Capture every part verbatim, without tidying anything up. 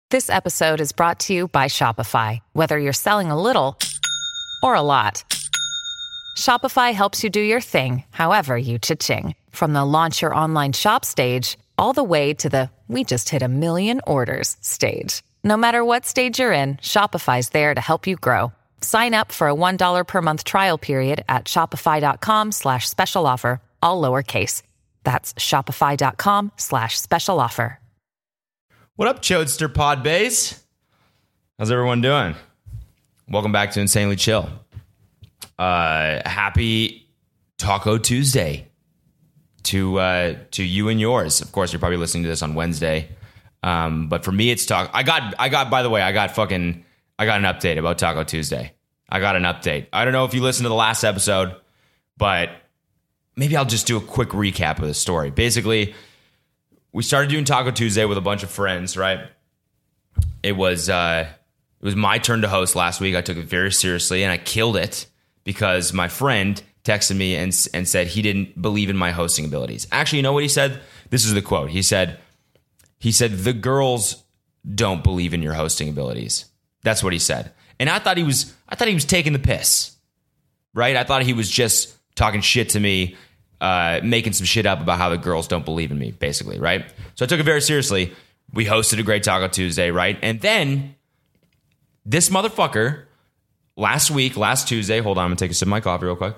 This episode is brought to you by Shopify. Whether you're selling a little or a lot, Shopify helps you do your thing, however you cha-ching. From the launch your online shop stage, all the way to the we just hit a million orders stage. No matter what stage you're in, Shopify's there to help you grow. Sign up for a one dollar per month trial period at shopify.com slash special offer, all lowercase. That's shopify.com slash special offer. What up, Chodester Pod Base? How's everyone doing? Welcome back to Insanely Chill. Uh, happy Taco Tuesday to uh, to you and yours. Of course, you're probably listening to this on Wednesday, um, but for me, it's Taco. I got, I got. By the way, I got fucking, I got an update about Taco Tuesday. I got an update. I don't know if you listened to the last episode, but maybe I'll just do a quick recap of the story. Basically, we started doing Taco Tuesday with a bunch of friends, right? It was uh, it was my turn to host last week. I took it very seriously, and I killed it because my friend texted me and, and said he didn't believe in my hosting abilities. Actually, you know what he said? This is the quote. He said, he said, the girls don't believe in your hosting abilities. That's what he said. And I thought he was, I thought he was taking the piss, right? I thought he was just talking shit to me, uh, making some shit up about how the girls don't believe in me, basically, right? So I took it very seriously. We hosted a great Taco Tuesday, right? And then this motherfucker, last week, last Tuesday, hold on, I'm gonna take a sip of my coffee real quick.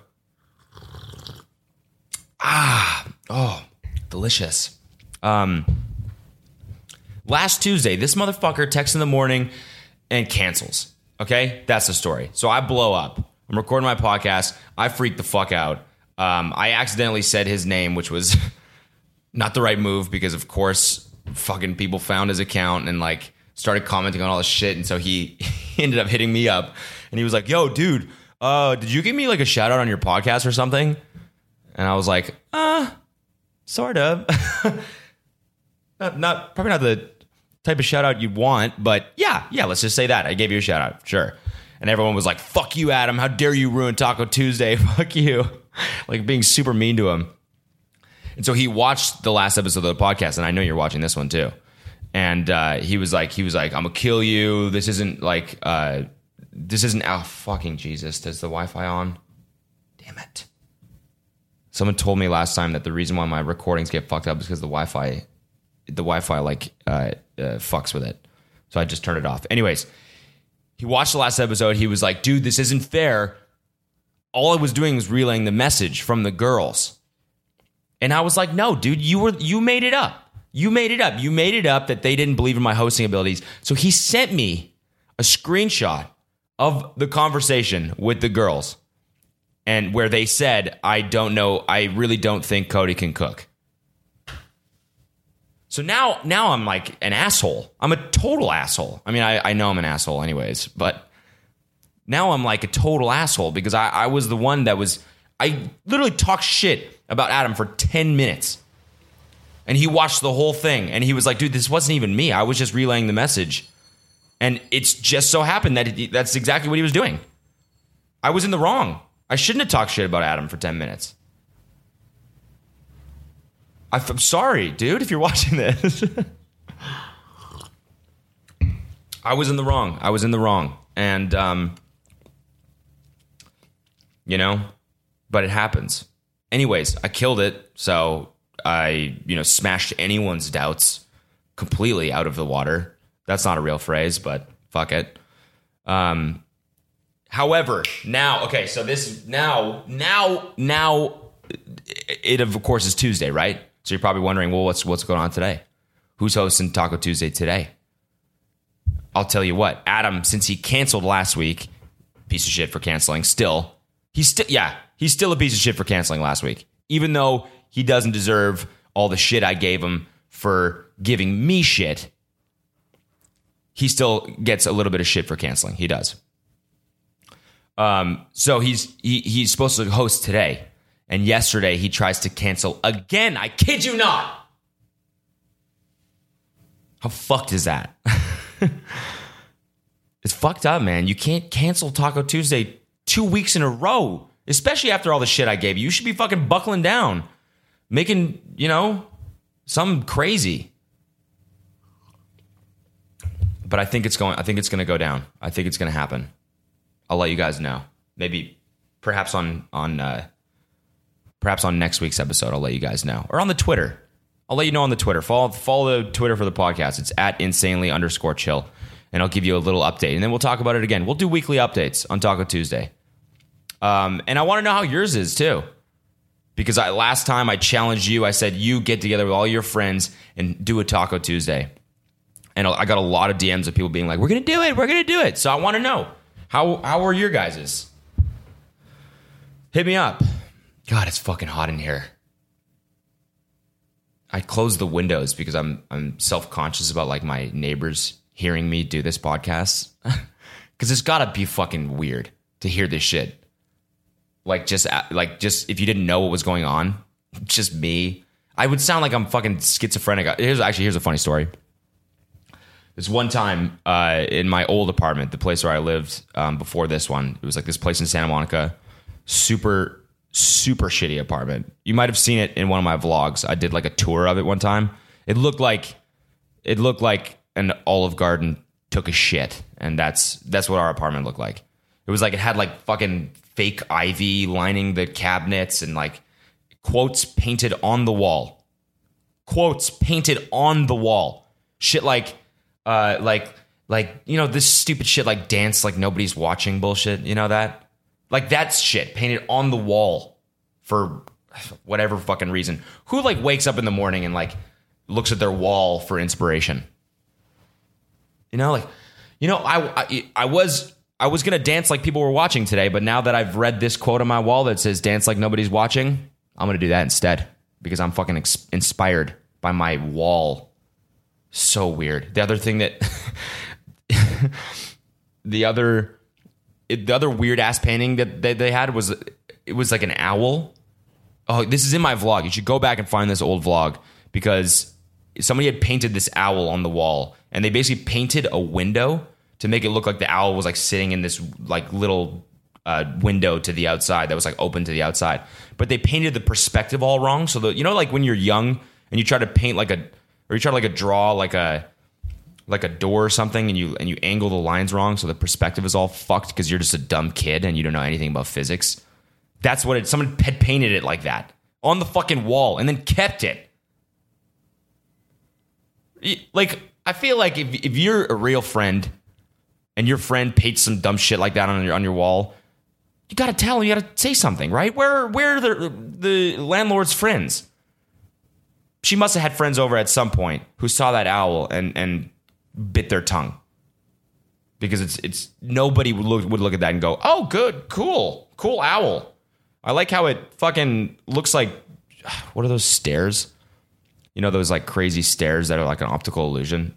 Ah, oh, delicious. Um, last Tuesday, this motherfucker texts in the morning and cancels. Okay, that's the story. So I blow up. I'm recording my podcast. I freak the fuck out. Um, I accidentally said his name, which was not the right move because, of course, fucking people found his account and like started commenting on all this shit. And so he, he ended up hitting me up and he was like, yo, dude, uh, did you give me like a shout out on your podcast or something? And I was like, uh, sort of. not, not probably not the type of shout out you'd want, but yeah, yeah, let's just say that. I gave you a shout out, sure. And everyone was like, fuck you, Adam. How dare you ruin Taco Tuesday? Fuck you. Like being super mean to him. And so he watched the last episode of the podcast, and I know you're watching this one too. And uh, he was like, he was like, I'm gonna kill you. This isn't like, uh, this isn't, oh, fucking Jesus. Does the Wi-Fi on? Damn it. Someone told me last time that the reason why my recordings get fucked up is because the Wi-Fi, the Wi-Fi like uh, uh, fucks with it. So I just turned it off. Anyways, he watched the last episode. He was like, dude, this isn't fair. All I was doing was relaying the message from the girls. And I was like, no, dude, you were you made it up. You made it up. You made it up that they didn't believe in my hosting abilities. So he sent me a screenshot of the conversation with the girls. And where they said, I don't know, I really don't think Cody can cook. So now, now I'm like an asshole. I'm a total asshole. I mean, I, I know I'm an asshole anyways, but now I'm like a total asshole because I, I was the one that was, I literally talked shit about Adam for ten minutes. And he watched the whole thing and he was like, dude, this wasn't even me. I was just relaying the message. And it's just so happened that he, that's exactly what he was doing. I was in the wrong. I shouldn't have talked shit about Adam for ten minutes. I'm sorry, dude, if you're watching this. I was in the wrong. I was in the wrong. And, um, you know, but it happens. Anyways, I killed it. So I, you know, smashed anyone's doubts completely out of the water. That's not a real phrase, but fuck it. Um, However, now, okay, so this, now, now, now, it of course is Tuesday, right? So you're probably wondering, well, what's what's going on today? Who's hosting Taco Tuesday today? I'll tell you what, Adam, since he canceled last week, piece of shit for canceling, still, he's still, yeah, he's still a piece of shit for canceling last week. Even though he doesn't deserve all the shit I gave him for giving me shit, he still gets a little bit of shit for canceling. He does. Um, so he's he, he's supposed to host today, and yesterday he tries to cancel again. I kid you not. How fucked is that? It's fucked up, man. You can't cancel Taco Tuesday two weeks in a row, especially after all the shit I gave you. You should be fucking buckling down, making, you know, something crazy. but I think it's going. I think it's going to go down. I think it's going to happen. I'll let you guys know. Maybe, perhaps on on uh, perhaps on next week's episode. I'll let you guys know, or on the Twitter. I'll let you know on the Twitter. Follow follow the Twitter for the podcast. It's at insanely underscore chill, and I'll give you a little update, and then we'll talk about it again. We'll do weekly updates on Taco Tuesday, um, and I want to know how yours is too. Because I, last time I challenged you, I said you get together with all your friends and do a Taco Tuesday. And I got a lot of D Ms of people being like, we're going to do it, we're going to do it. So I want to know, how how are your guys's? Hit me up. God, it's fucking hot in here. I closed the windows because I'm I'm self-conscious about like my neighbors hearing me do this podcast. Because it's got to be fucking weird to hear this shit. Like just like just if you didn't know what was going on, just me, I would sound like I'm fucking schizophrenic. Here's actually here's a funny story. This one time uh, in my old apartment, the place where I lived um, before this one, it was like this place in Santa Monica, super super shitty apartment. You might have seen it in one of my vlogs. I did like a tour of it one time. It looked like it looked like an Olive Garden took a shit, and that's that's what our apartment looked like. It was like it had like fucking fake ivy lining the cabinets and like quotes painted on the wall. Quotes painted on the wall. Shit like, uh, like, like, you know, this stupid shit like dance like nobody's watching bullshit. You know that? Like that's shit painted on the wall for whatever fucking reason. Who like wakes up in the morning and like looks at their wall for inspiration? You know, like, you know, I, I, I was... I was going to dance like people were watching today, but now that I've read this quote on my wall that says dance like nobody's watching, I'm going to do that instead because I'm fucking ex- inspired by my wall. So weird. The other thing that the other the other weird ass painting that they, they had was it was like an owl. Oh, this is in my vlog. You should go back and find this old vlog because somebody had painted this owl on the wall and they basically painted a window to make it look like the owl was like sitting in this like little uh, window to the outside that was like open to the outside. But they painted the perspective all wrong. So the, you know, like when you're young and you try to paint like a, or you try to like a draw like a, like a door or something and you, and you angle the lines wrong. So the perspective is all fucked because you're just a dumb kid and you don't know anything about physics. That's what it, someone had painted it like that on the fucking wall and then kept it. Like, I feel like if if you're a real friend and your friend paints some dumb shit like that on your on your wall, you gotta tell him, you gotta say something, right? Where where are the the landlord's friends? She must have had friends over at some point who saw that owl and and bit their tongue. Because it's it's nobody would look would look at that and go, oh, good, cool, cool owl. I like how it fucking looks like, what are those stairs? You know those like crazy stairs that are like an optical illusion?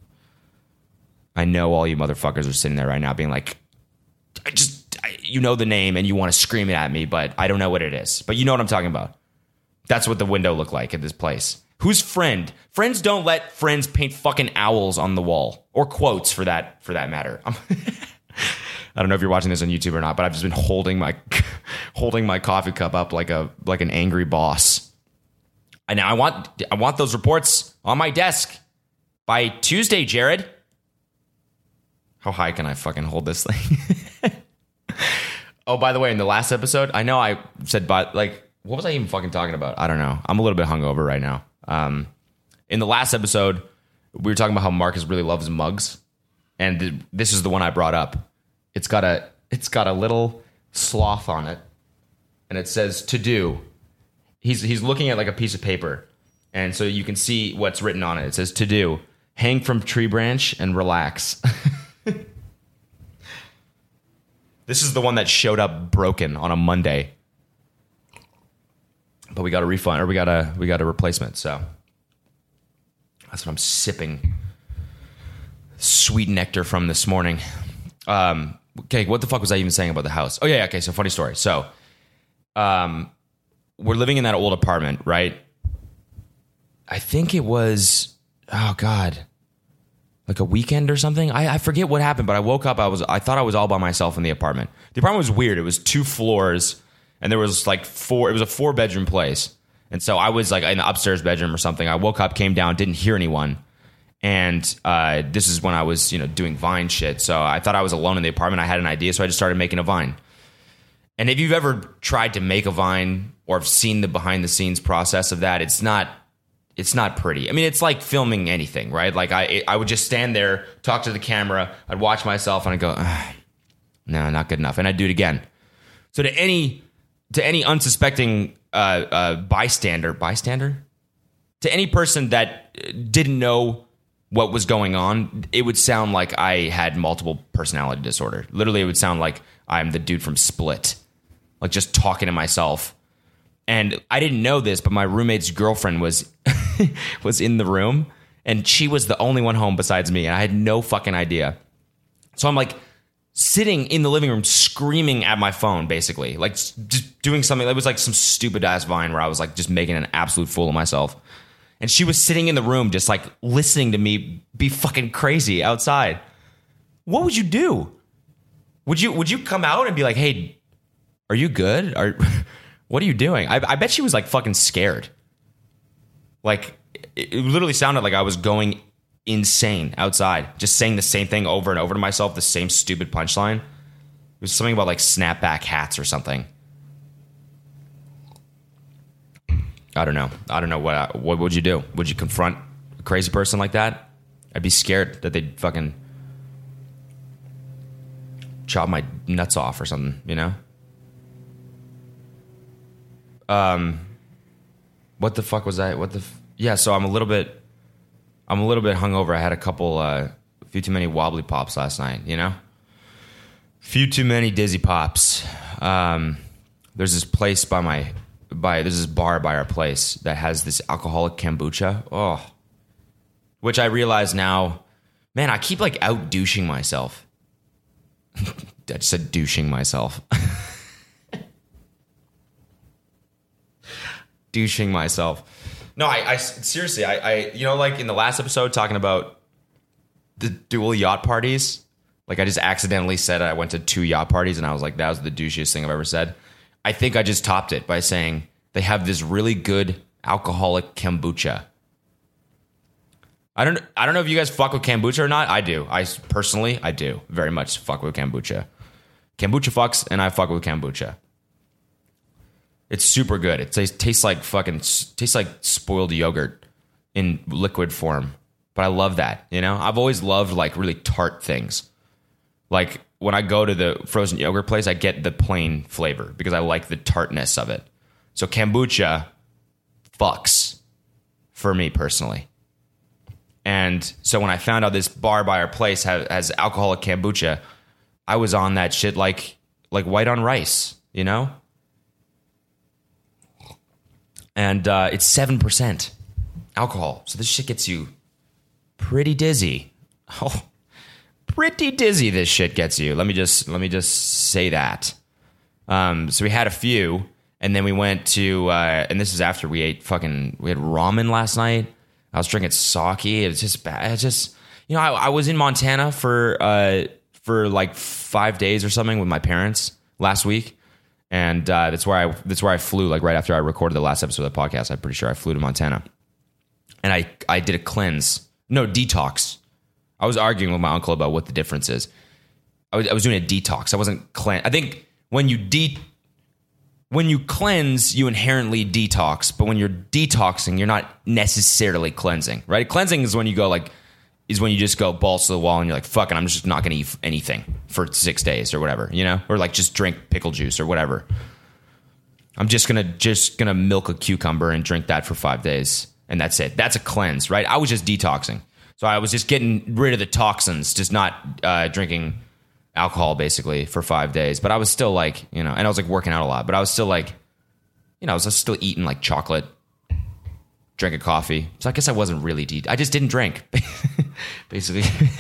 I know all you motherfuckers are sitting there right now being like, I just, I, you know the name and you want to scream it at me, but I don't know what it is. But you know what I'm talking about. That's what the window looked like at this place. Whose friend? Friends don't let friends paint fucking owls on the wall. Or quotes for that for that matter. I'm I don't know if you're watching this on YouTube or not, but I've just been holding my holding my coffee cup up like a like an angry boss. And now I want I want those reports on my desk by Tuesday, Jared. How high can I fucking hold this thing? Oh, by the way, in the last episode, I know I said, but like, what was I even fucking talking about? I don't know. I'm a little bit hungover right now. Um, in the last episode, we were talking about how Marcus really loves mugs, and th- this is the one I brought up. It's got a it's got a little sloth on it, and it says "to do." He's he's looking at like a piece of paper, and so you can see what's written on it. It says "to do." Hang from tree branch and relax. This is the one that showed up broken on a Monday, but we got a refund or we got a we got a replacement. So that's what I'm sipping. Sweet nectar from this morning. Um, okay, what the fuck was I even saying about the house? Oh yeah, okay. So funny story. So, um, we're living in that old apartment, right? I think it was. Oh God. Like a weekend or something. I, I forget what happened, but I woke up. I was I thought I was all by myself in the apartment. The apartment was weird. It was two floors, and there was like four. It was a four bedroom place, and so I was like in the upstairs bedroom or something. I woke up, came down, didn't hear anyone, And uh, this is when I was, you know, doing Vine shit. So I thought I was alone in the apartment. I had an idea, so I just started making a Vine. And if you've ever tried to make a Vine or have seen the behind the scenes process of that, it's not it's not pretty. I mean, it's like filming anything, right? Like I I would just stand there, talk to the camera, I'd watch myself, and I'd go, no, not good enough, and I'd do it again. So to any to any unsuspecting uh, uh, bystander, bystander, to any person that didn't know what was going on, it would sound like I had multiple personality disorder. Literally, it would sound like I'm the dude from Split, like just talking to myself. And I didn't know this, but my roommate's girlfriend was was in the room, and she was the only one home besides me, and I had no fucking idea. So I'm like sitting in the living room screaming at my phone, basically, like just doing something. It was like some stupid ass Vine where I was like just making an absolute fool of myself. And she was sitting in the room just like listening to me be fucking crazy outside. What would you do? Would you would you come out and be like, hey, are you good? Are what are you doing? I, I bet she was like fucking scared. Like it, it literally sounded like I was going insane outside, just saying the same thing over and over to myself, the same stupid punchline. It was something about like snapback hats or something. I don't know. I don't know what. I, what would you do? Would you confront a crazy person like that? I'd be scared that they'd fucking chop my nuts off or something. You know. Um, what the fuck was I? What the? F- yeah. So I'm a little bit. I'm a little bit hungover. I had a couple, uh, a few too many wobbly pops last night. You know. Few too many dizzy pops. Um, there's this place by my. By there's this bar by our place that has this alcoholic kombucha. Oh, which I realize now, man, I keep like out douching myself. I just said douching myself. douching myself. No, I, I seriously, I, I, you know, like in the last episode talking about the dual yacht parties, like I just accidentally said I went to two yacht parties and I was like, that was the douchiest thing I've ever said. I think I just topped it by saying they have this really good alcoholic kombucha. I don't I don't know if you guys fuck with kombucha or not. I do. I personally, I do very much fuck with kombucha. Kombucha fucks, and I fuck with kombucha. It's super good. It tastes, tastes like fucking tastes like spoiled yogurt in liquid form. But I love that. You know, I've always loved like really tart things. Like when I go to the frozen yogurt place, I get the plain flavor because I like the tartness of it. So kombucha fucks for me personally. And so when I found out this bar by our place has, has alcoholic kombucha, I was on that shit like like white on rice, you know? And uh, it's seven percent alcohol. So this shit gets you pretty dizzy. Oh, pretty dizzy this shit gets you. Let me just let me just say that. Um, so we had a few, and then we went to, uh, and this is after we ate fucking, we had ramen last night. I was drinking sake. It was just bad. It's just, you know, I, I was in Montana for uh, for like five days or something with my parents last week, and uh, that's where I that's where I flew. Like right after I recorded the last episode of the podcast, I'm pretty sure I flew to Montana, and I I did a cleanse, no detox. I was arguing with my uncle about what the difference is. I was, I was doing a detox. I wasn't clean. I think when you de when you cleanse, you inherently detox. But when you're detoxing, you're not necessarily cleansing, right? Cleansing is when you go like is when you just go balls to the wall and you're like, fuck it, I'm just not going to eat anything for six days or whatever, you know, or like just drink pickle juice or whatever. I'm just gonna just gonna milk a cucumber and drink that for five days, and that's it. That's a cleanse, right? I was just detoxing. So I was just getting rid of the toxins, just not uh, drinking alcohol basically for five days. But I was still like, you know, and I was like working out a lot, but I was still like, you know, I was just still eating like chocolate, drinking coffee. So I guess I wasn't really de- I just didn't drink, basically.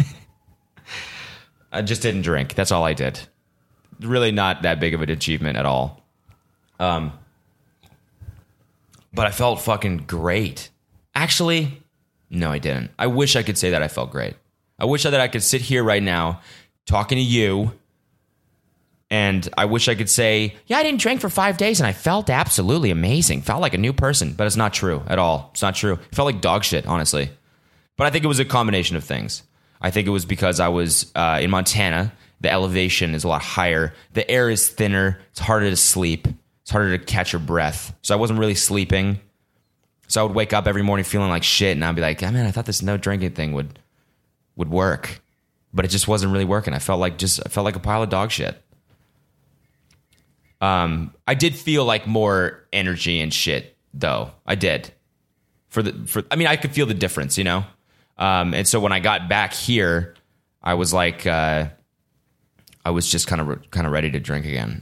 I just didn't drink. That's all I did. Really not that big of an achievement at all. Um, but I felt fucking great. Actually, no, I didn't. I wish I could say that I felt great. I wish that I could sit here right now talking to you, and I wish I could say, yeah, I didn't drink for five days and I felt absolutely amazing. Felt like a new person, but it's not true at all. It's not true. It felt like dog shit, honestly. But I think it was a combination of things. I think it was because I was uh, in Montana. The elevation is a lot higher. The air is thinner. It's harder to sleep. It's harder to catch your breath. So I wasn't really sleeping. So I would wake up every morning feeling like shit, and I'd be like, oh, man, I thought this no drinking thing would would work. But it just wasn't really working. I felt like just I felt like a pile of dog shit. Um, I did feel like more energy and shit, though. I did. For the for I mean, I could feel the difference, you know? Um, and so when I got back here, I was like, uh, I was just kind of kind of ready to drink again.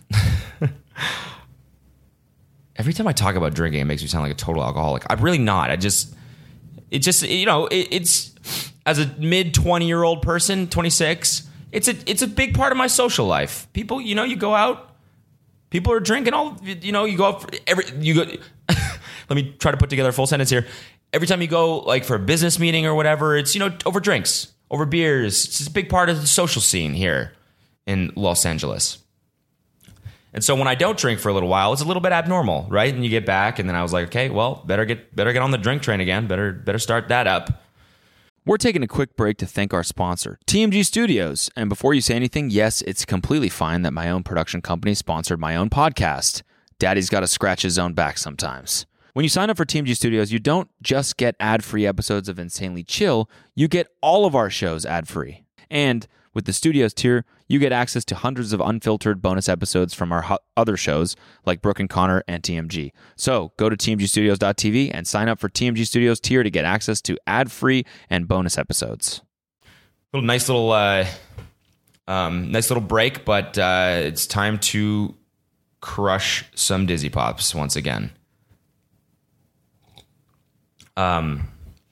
Every time I talk about drinking, it makes me sound like a total alcoholic. I'm really not. I just, it just, you know, it, it's as a mid twenty year old person, twenty-six. It's a it's a big part of my social life. People, you know, you go out, people are drinking all, you know, you go out for every you go. Let me try to put together a full sentence here. Every time you go, like for a business meeting or whatever, it's, you know, over drinks, over beers. It's a big part of the social scene here in Los Angeles. And so when I don't drink for a little while, it's a little bit abnormal, right? And you get back, and then I was like, okay, well, better get better get on the drink train again. Better better start that up. We're taking a quick break to thank our sponsor, T M G Studios. And before you say anything, yes, it's completely fine that my own production company sponsored my own podcast. Daddy's got to scratch his own back sometimes. When you sign up for T M G Studios, you don't just get ad-free episodes of Insanely Chill, you get all of our shows ad-free. And with the Studios tier, you get access to hundreds of unfiltered bonus episodes from our ho- other shows like Brooke and Connor and T M G. So go to T M G studios dot T V and sign up for T M G Studios tier to get access to ad-free and bonus episodes. Little nice little uh, um, nice little break, but uh, it's time to crush some Dizzy Pops once again. Um.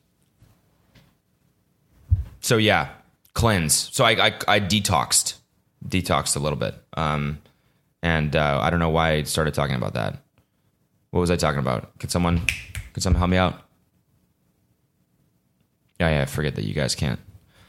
So yeah, cleanse. So I I, I detoxed, detoxed a little bit. Um, and uh, I don't know why I started talking about that. What was I talking about? Could someone, could someone help me out? Yeah, yeah. I forget that you guys can't.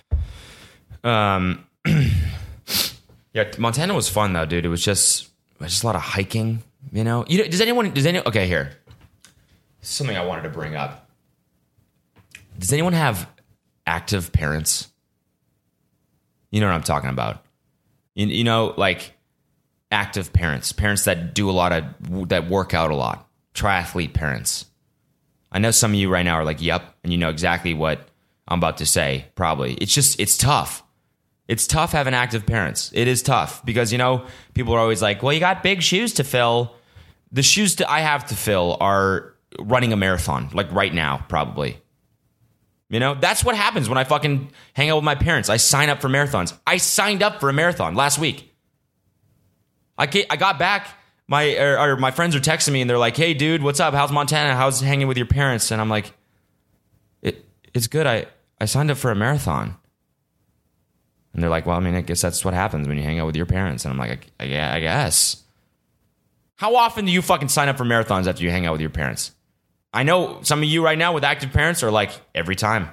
Um. Yeah, Montana was fun though, dude. It was just, it was just a lot of hiking. You know. You know. Does anyone? Does anyone? Okay, here. Something I wanted to bring up. Does anyone have active parents? You know what I'm talking about. You, you know, like active parents, parents that do a lot of, that work out a lot, triathlete parents. I know some of you right now are like, yep, and you know exactly what I'm about to say, probably. It's just, it's tough. It's tough having active parents. It is tough because, you know, people are always like, well, you got big shoes to fill. The shoes that I have to fill are running a marathon, like right now, probably. You know, that's what happens when I fucking hang out with my parents. I sign up for marathons. I signed up for a marathon last week. I I got back, my or, or my friends are texting me and they're like, hey, dude, what's up? How's Montana? How's hanging with your parents? And I'm like, it, it's good. I, I signed up for a marathon. And they're like, well, I mean, I guess that's what happens when you hang out with your parents. And I'm like, I, I, I guess. How often do you fucking sign up for marathons after you hang out with your parents? I know some of you right now with active parents are like, every time.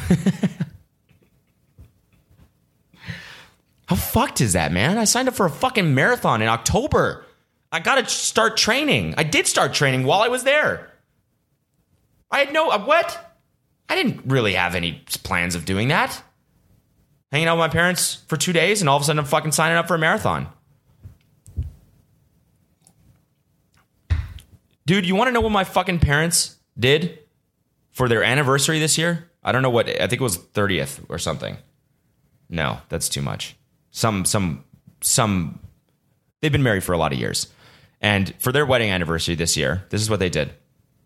How fucked is that, man? I signed up for a fucking marathon in October. I got to start training. I did start training while I was there. I had no, uh, what? I didn't really have any plans of doing that. Hanging out with my parents for two days and all of a sudden I'm fucking signing up for a marathon. Dude, you want to know what my fucking parents did for their anniversary this year? I don't know what, I think it was thirtieth or something. No, that's too much. Some, some, some, they've been married for a lot of years. And for their wedding anniversary this year, this is what they did.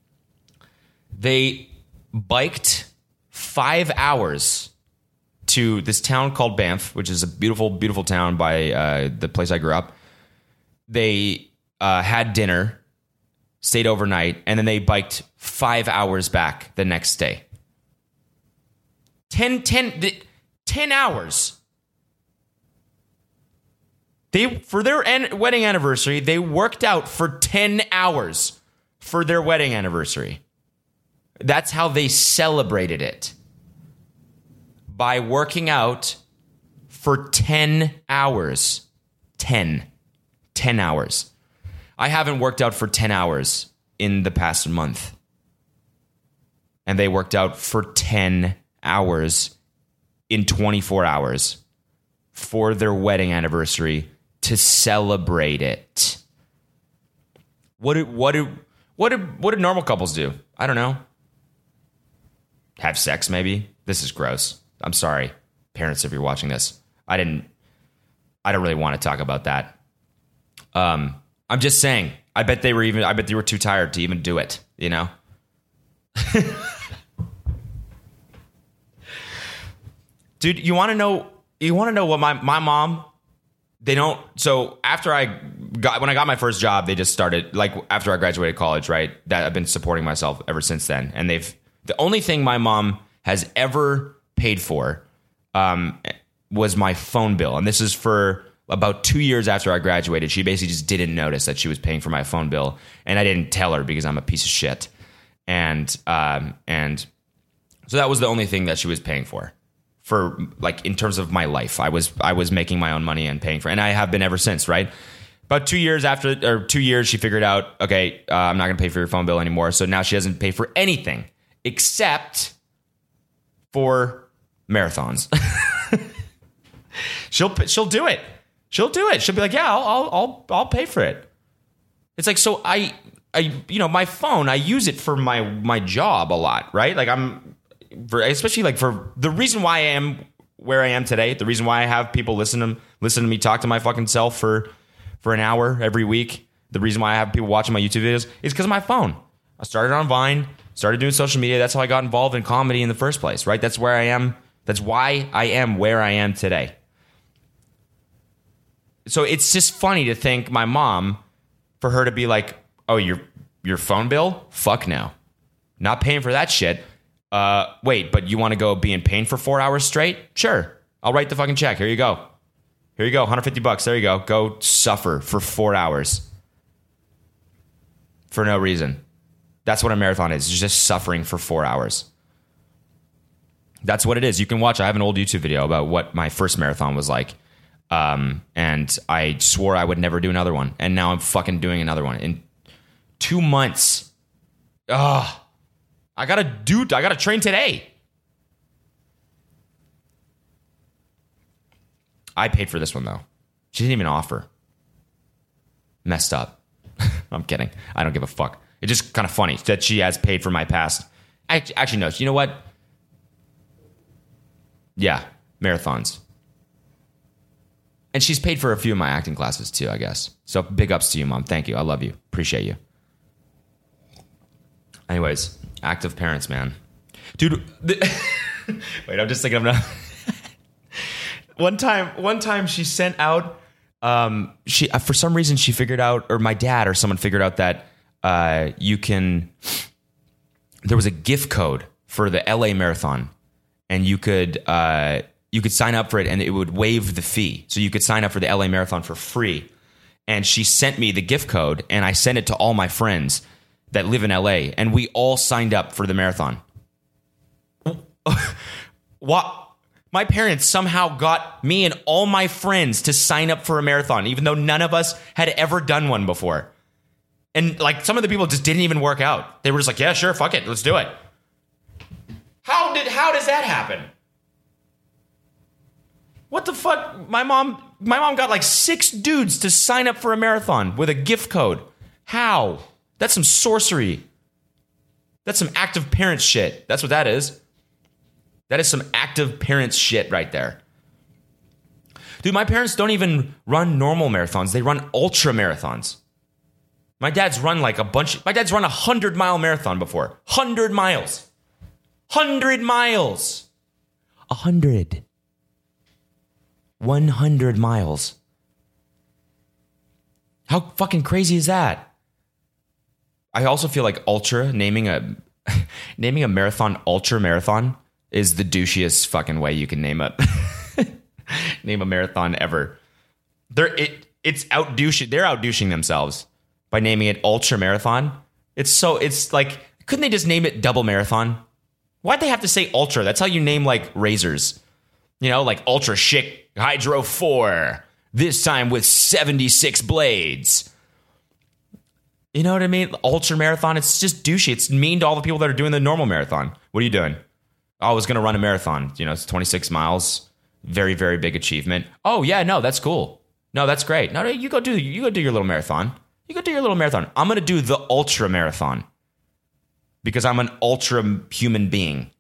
They biked five hours to this town called Banff, which is a beautiful, beautiful town by uh, the place I grew up. They uh, had dinner, stayed overnight, and then they biked five hours back the next day. Ten, ten, ten hours. They, for their an- wedding anniversary, they worked out for ten hours for their wedding anniversary. That's how they celebrated it. By working out for ten hours. ten. ten hours. I haven't worked out for ten hours in the past month. And they worked out for ten hours in twenty-four hours for their wedding anniversary to celebrate it. What do, what do, what do, what do normal couples do? I don't know. Have sex, maybe? This is gross. I'm sorry, parents, if you're watching this. I didn't, I don't really want to talk about that. Um, I'm just saying, I bet they were even, I bet they were too tired to even do it, you know? Dude, you want to know, you want to know what my, my mom, they don't, so after I got, when I got my first job, they just started, like after I graduated college, right? That I've been supporting myself ever since then. And they've, the only thing my mom has ever paid for um, was my phone bill. And this is for about two years after I graduated. She basically just didn't notice that she was paying for my phone bill. And I didn't tell her because I'm a piece of shit. And, um, and so that was the only thing that she was paying for. For like in terms of my life, I was I was making my own money and paying for, and I have been ever since. Right, about two years after, or two years, she figured out, okay, uh, I'm not going to pay for your phone bill anymore. So now she doesn't pay for anything except for marathons. she'll she'll do it. She'll do it. She'll be like, yeah, I'll I'll I'll, I'll pay for it. It's like, so I I you know my phone, I use it for my my job a lot, right? Like I'm. For, especially like for the reason why I am where I am today, the reason why I have people listen to listen to me talk to my fucking self for for an hour every week, the reason why I have people watching my YouTube videos is because of my phone. I started on Vine, started doing social media. That's how I got involved in comedy in the first place, right? That's where I am. That's why I am where I am today. So it's just funny to think my mom, for her to be like, oh, your your phone bill? Fuck no. Not paying for that shit. Uh, wait, but you want to go be in pain for four hours straight? Sure. I'll write the fucking check. Here you go. Here you go. one hundred fifty bucks. There you go. Go suffer for four hours. For no reason. That's what a marathon is. It's just suffering for four hours. That's what it is. You can watch. I have an old YouTube video about what my first marathon was like. Um, and I swore I would never do another one. And now I'm fucking doing another one. In two months. Ugh. I gotta do, I gotta train today. I paid for this one though. She didn't even offer. Messed up. I'm kidding. I don't give a fuck. It's just kind of funny that she has paid for my past. Actually, actually no, you know what? Yeah, marathons. And she's paid for a few of my acting classes too, I guess. So big ups to you, Mom. Thank you. I love you. Appreciate you. Anyways, active parents, man. Dude, the, wait, I'm just thinking of another. one time, one time she sent out, um, she uh, for some reason she figured out, or my dad or someone figured out that uh, you can, there was a gift code for the L A Marathon, and you could uh, you could sign up for it, and it would waive the fee. So you could sign up for the L A Marathon for free. And she sent me the gift code, and I sent it to all my friends that live in L A, and we all signed up for the marathon. What? My parents somehow got me and all my friends to sign up for a marathon, even though none of us had ever done one before. And like some of the people just didn't even work out. They were just like, yeah, sure, fuck it, let's do it. How did how does that happen? What the fuck? My mom my mom got like six dudes to sign up for a marathon with a gift code. How? That's some sorcery. That's some active parent shit. That's what that is. That is some active parent shit right there. Dude, my parents don't even run normal marathons. They run ultra marathons. My dad's run like a bunch. My dad's run a hundred mile marathon before. Hundred miles. Hundred miles. A hundred. One hundred miles. How fucking crazy is that? I also feel like ultra, naming a naming a marathon ultra marathon is the douchiest fucking way you can name it. Name a marathon ever. They're it it's out douching. They're out douching themselves by naming it ultra marathon. It's so it's like, couldn't they just name it double marathon? Why'd they have to say ultra? That's how you name like razors. You know, like Ultra Chic Hydro four. This time with seventy-six blades. You know what I mean? Ultra marathon, it's just douchey. It's mean to all the people that are doing the normal marathon. What are you doing? I was going to run a marathon. You know, it's twenty-six miles. Very, very big achievement. Oh, yeah, no, that's cool. No, that's great. No, no, you go do you go do your little marathon. You go do your little marathon. I'm going to do the ultra marathon because I'm an ultra human being.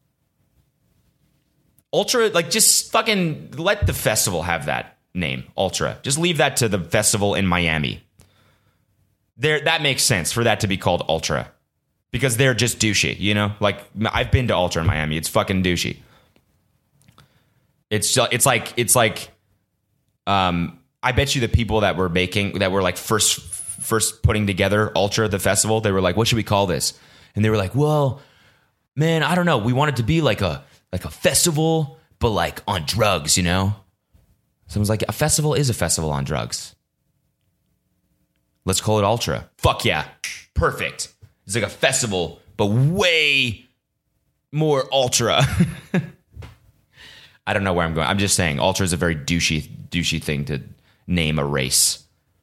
Ultra, like, just fucking let the festival have that name, Ultra. Just leave that to the festival in Miami. There, that makes sense for that to be called Ultra. Because they're just douchey, you know? Like, I've been to Ultra in Miami. It's fucking douchey. It's just, it's like, it's like, um, I bet you the people that were making, that were like first, first putting together Ultra, the festival, they were like, what should we call this? And they were like, well, man, I don't know. We want it to be like a, like a festival, but like on drugs, you know? Someone's like, a festival is a festival on drugs. Let's call it Ultra. Fuck yeah. Perfect. It's like a festival, but way more ultra. I don't know where I'm going. I'm just saying, ultra is a very douchey, douchey thing to name a race.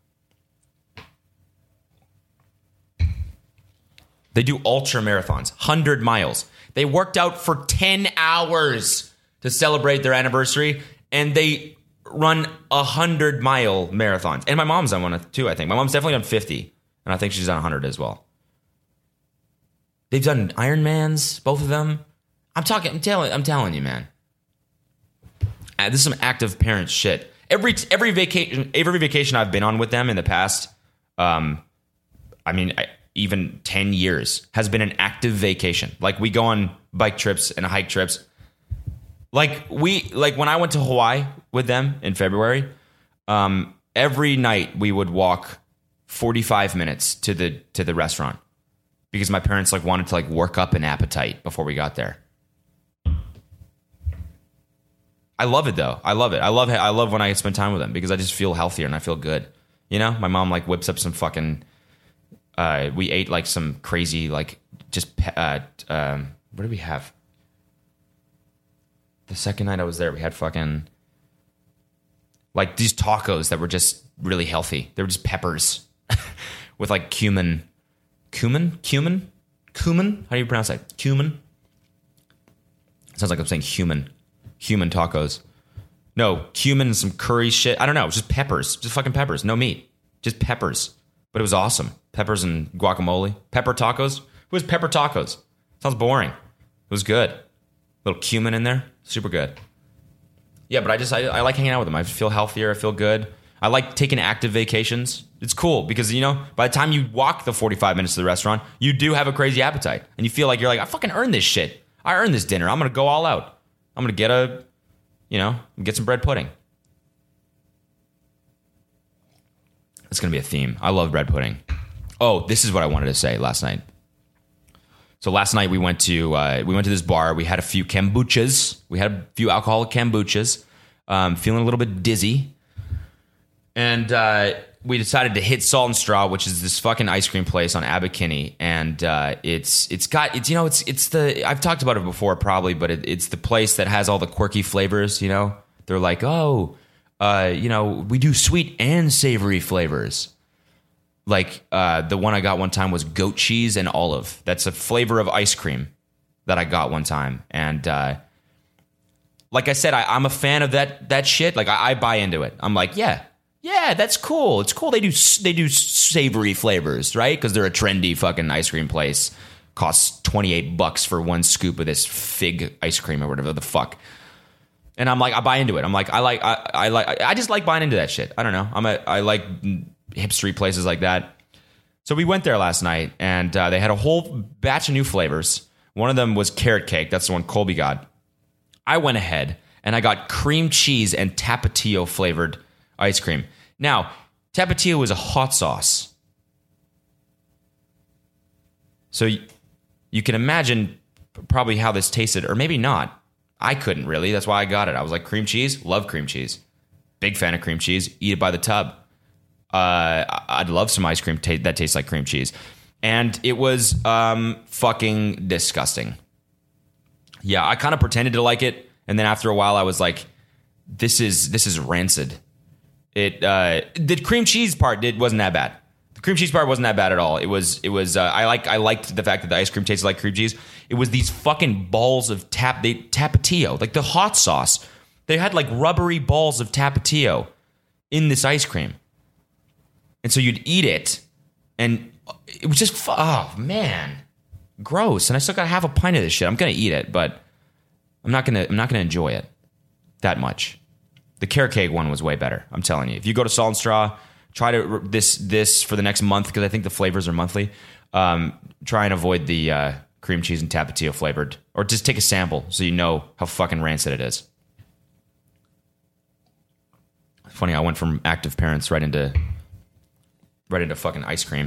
They do ultra marathons, one hundred miles. They worked out for ten hours to celebrate their anniversary, and they run one hundred mile marathons. And my mom's done one too, I think. My mom's definitely done fifty, and I think she's done one hundred as well. They've done Ironmans, both of them. I'm talking. I'm telling. I'm telling you, man. Uh, this is some active parent shit. Every every vacation, every vacation I've been on with them in the past, um, I mean, I, even ten years has been an active vacation. Like, we go on bike trips and hike trips. Like we, like when I went to Hawaii with them in February, um, every night we would walk forty-five minutes to the to the restaurant. Because my parents like wanted to like work up an appetite before we got there. I love it though. I love it. I love I love when I spend time with them because I just feel healthier and I feel good. You know, my mom like whips up some fucking. Uh, we ate like some crazy like just uh, um, what did we have? The second night I was there, we had fucking like these tacos that were just really healthy. They were just peppers with like cumin. Cumin? Cumin? Cumin? How do you pronounce that? Cumin? Sounds like I'm saying human. Human tacos. No, cumin and some curry shit. I don't know. Just peppers. Just fucking peppers. No meat. Just peppers. But it was awesome. Peppers and guacamole. Pepper tacos? Who has pepper tacos? Sounds boring. It was good. A little cumin in there. Super good. Yeah, but I just, I, I like hanging out with them. I feel healthier. I feel good. I like taking active vacations. It's cool because, you know, by the time you walk the forty-five minutes to the restaurant, you do have a crazy appetite. And you feel like you're like, I fucking earned this shit. I earned this dinner. I'm going to go all out. I'm going to get a, you know, get some bread pudding. It's going to be a theme. I love bread pudding. Oh, this is what I wanted to say last night. So last night we went to uh, we went to this bar. We had a few kombuchas. We had a few alcoholic kombuchas. Um, feeling a little bit dizzy. And uh, we decided to hit Salt and Straw, which is this fucking ice cream place on Abercrombie, and uh, it's it's got it's you know it's it's the I've talked about it before probably, but it, it's the place that has all the quirky flavors. You know, they're like, oh, uh, you know, we do sweet and savory flavors. Like uh, the one I got one time was goat cheese and olive. That's a flavor of ice cream that I got one time, and uh, like I said, I, I'm a fan of that that shit. Like I, I buy into it. I'm like, yeah. Yeah, that's cool. It's cool. They do they do savory flavors, right? Because they're a trendy fucking ice cream place. Costs twenty-eight bucks for one scoop of this fig ice cream or whatever the fuck. And I'm like, I buy into it. I'm like, I like, I, I like, I just like buying into that shit. I don't know. I'm a, I like hipstery places like that. So we went there last night, and uh, they had a whole batch of new flavors. One of them was carrot cake. That's the one Colby got. I went ahead and I got cream cheese and Tapatio flavored ice cream. Now, Tapatio is a hot sauce. So you, you can imagine probably how this tasted, or maybe not. I couldn't really. That's why I got it. I was like, cream cheese? Love cream cheese. Big fan of cream cheese. Eat it by the tub. Uh, I'd love some ice cream ta- that tastes like cream cheese. And it was um, fucking disgusting. Yeah, I kind of pretended to like it. And then after a while, I was like, this is this is rancid. It uh, the cream cheese part did wasn't that bad. Cream cheese part wasn't that bad at all. It was, it was. Uh, I like, I liked the fact that the ice cream tasted like cream cheese. It was these fucking balls of tap, they Tapatio, like the hot sauce. They had like rubbery balls of Tapatio in this ice cream, and so you'd eat it, and it was just, oh man, gross. And I still got half a pint of this shit. I'm gonna eat it, but I'm not gonna, I'm not gonna enjoy it that much. The carrot cake one was way better. I'm telling you. If you go to Salt and Straw, try to this this for the next month because I think the flavors are monthly. Um, try and avoid the uh, cream cheese and Tapatio flavored, or just take a sample so you know how fucking rancid it is. Funny, I went from active parents right into right into fucking ice cream.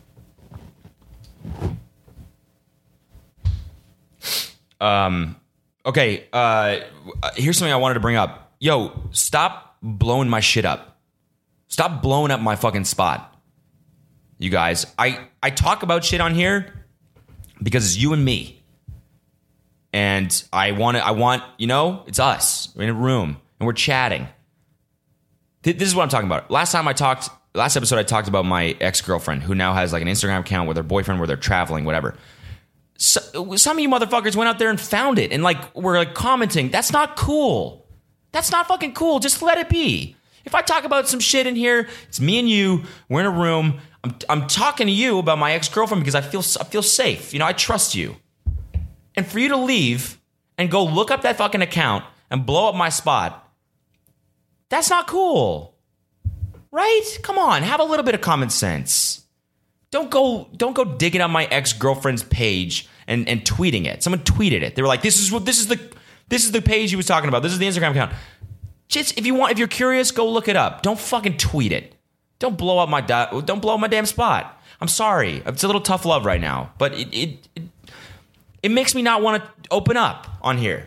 Um. Okay. Uh. Here's something I wanted to bring up. Yo, stop blowing my shit up. Stop blowing up my fucking spot. You guys, I, I talk about shit on here because it's you and me. And I want to, I want, you know, it's us. We're in a room and we're chatting. Th- this is what I'm talking about. Last time I talked, last episode I talked about my ex-girlfriend who now has like an Instagram account with her boyfriend where they're traveling, whatever. So, some of you motherfuckers went out there and found it and like were like commenting. That's not cool. That's not fucking cool. Just let it be. If I talk about some shit in here, it's me and you. We're in a room. I'm, I'm talking to you about my ex-girlfriend because I feel I feel safe. You know, I trust you. And for you to leave and go look up that fucking account and blow up my spot, that's not cool. Right? Come on, have a little bit of common sense. Don't go don't go digging up my ex-girlfriend's page and, and tweeting it. Someone tweeted it. They were like, this is what this is the This is the page he was talking about. This is the Instagram account. Just if you want, if you're curious, go look it up. Don't fucking tweet it. Don't blow up my don't blow up my damn spot. I'm sorry. It's a little tough love right now, but it it it, it makes me not want to open up on here.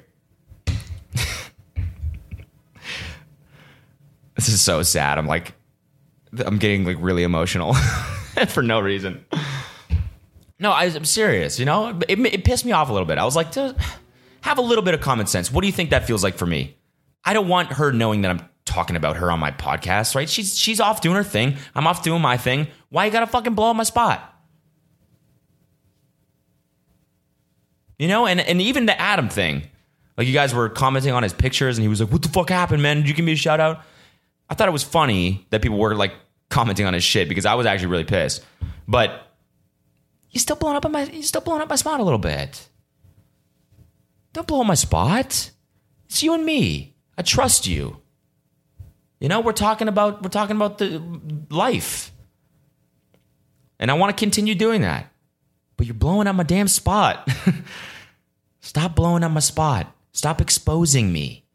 This is so sad. I'm like, I'm getting like really emotional for no reason. No, I, I'm serious. You know, it, it pissed me off a little bit. I was like, dude, have a little bit of common sense. What do you think that feels like for me? I don't want her knowing that I'm talking about her on my podcast, right? She's she's off doing her thing. I'm off doing my thing. Why you gotta fucking blow up my spot? You know, and, and even the Adam thing. Like you guys were commenting on his pictures and he was like, what the fuck happened, man? Did you give me a shout out? I thought it was funny that people were like commenting on his shit because I was actually really pissed. But he's still blowing up on my he's still blowing up my spot a little bit. Don't blow my spot. It's you and me. I trust you. You know, we're talking about we're talking about the life. And I want to continue doing that. But you're blowing up my damn spot. Stop blowing up my spot. Stop exposing me.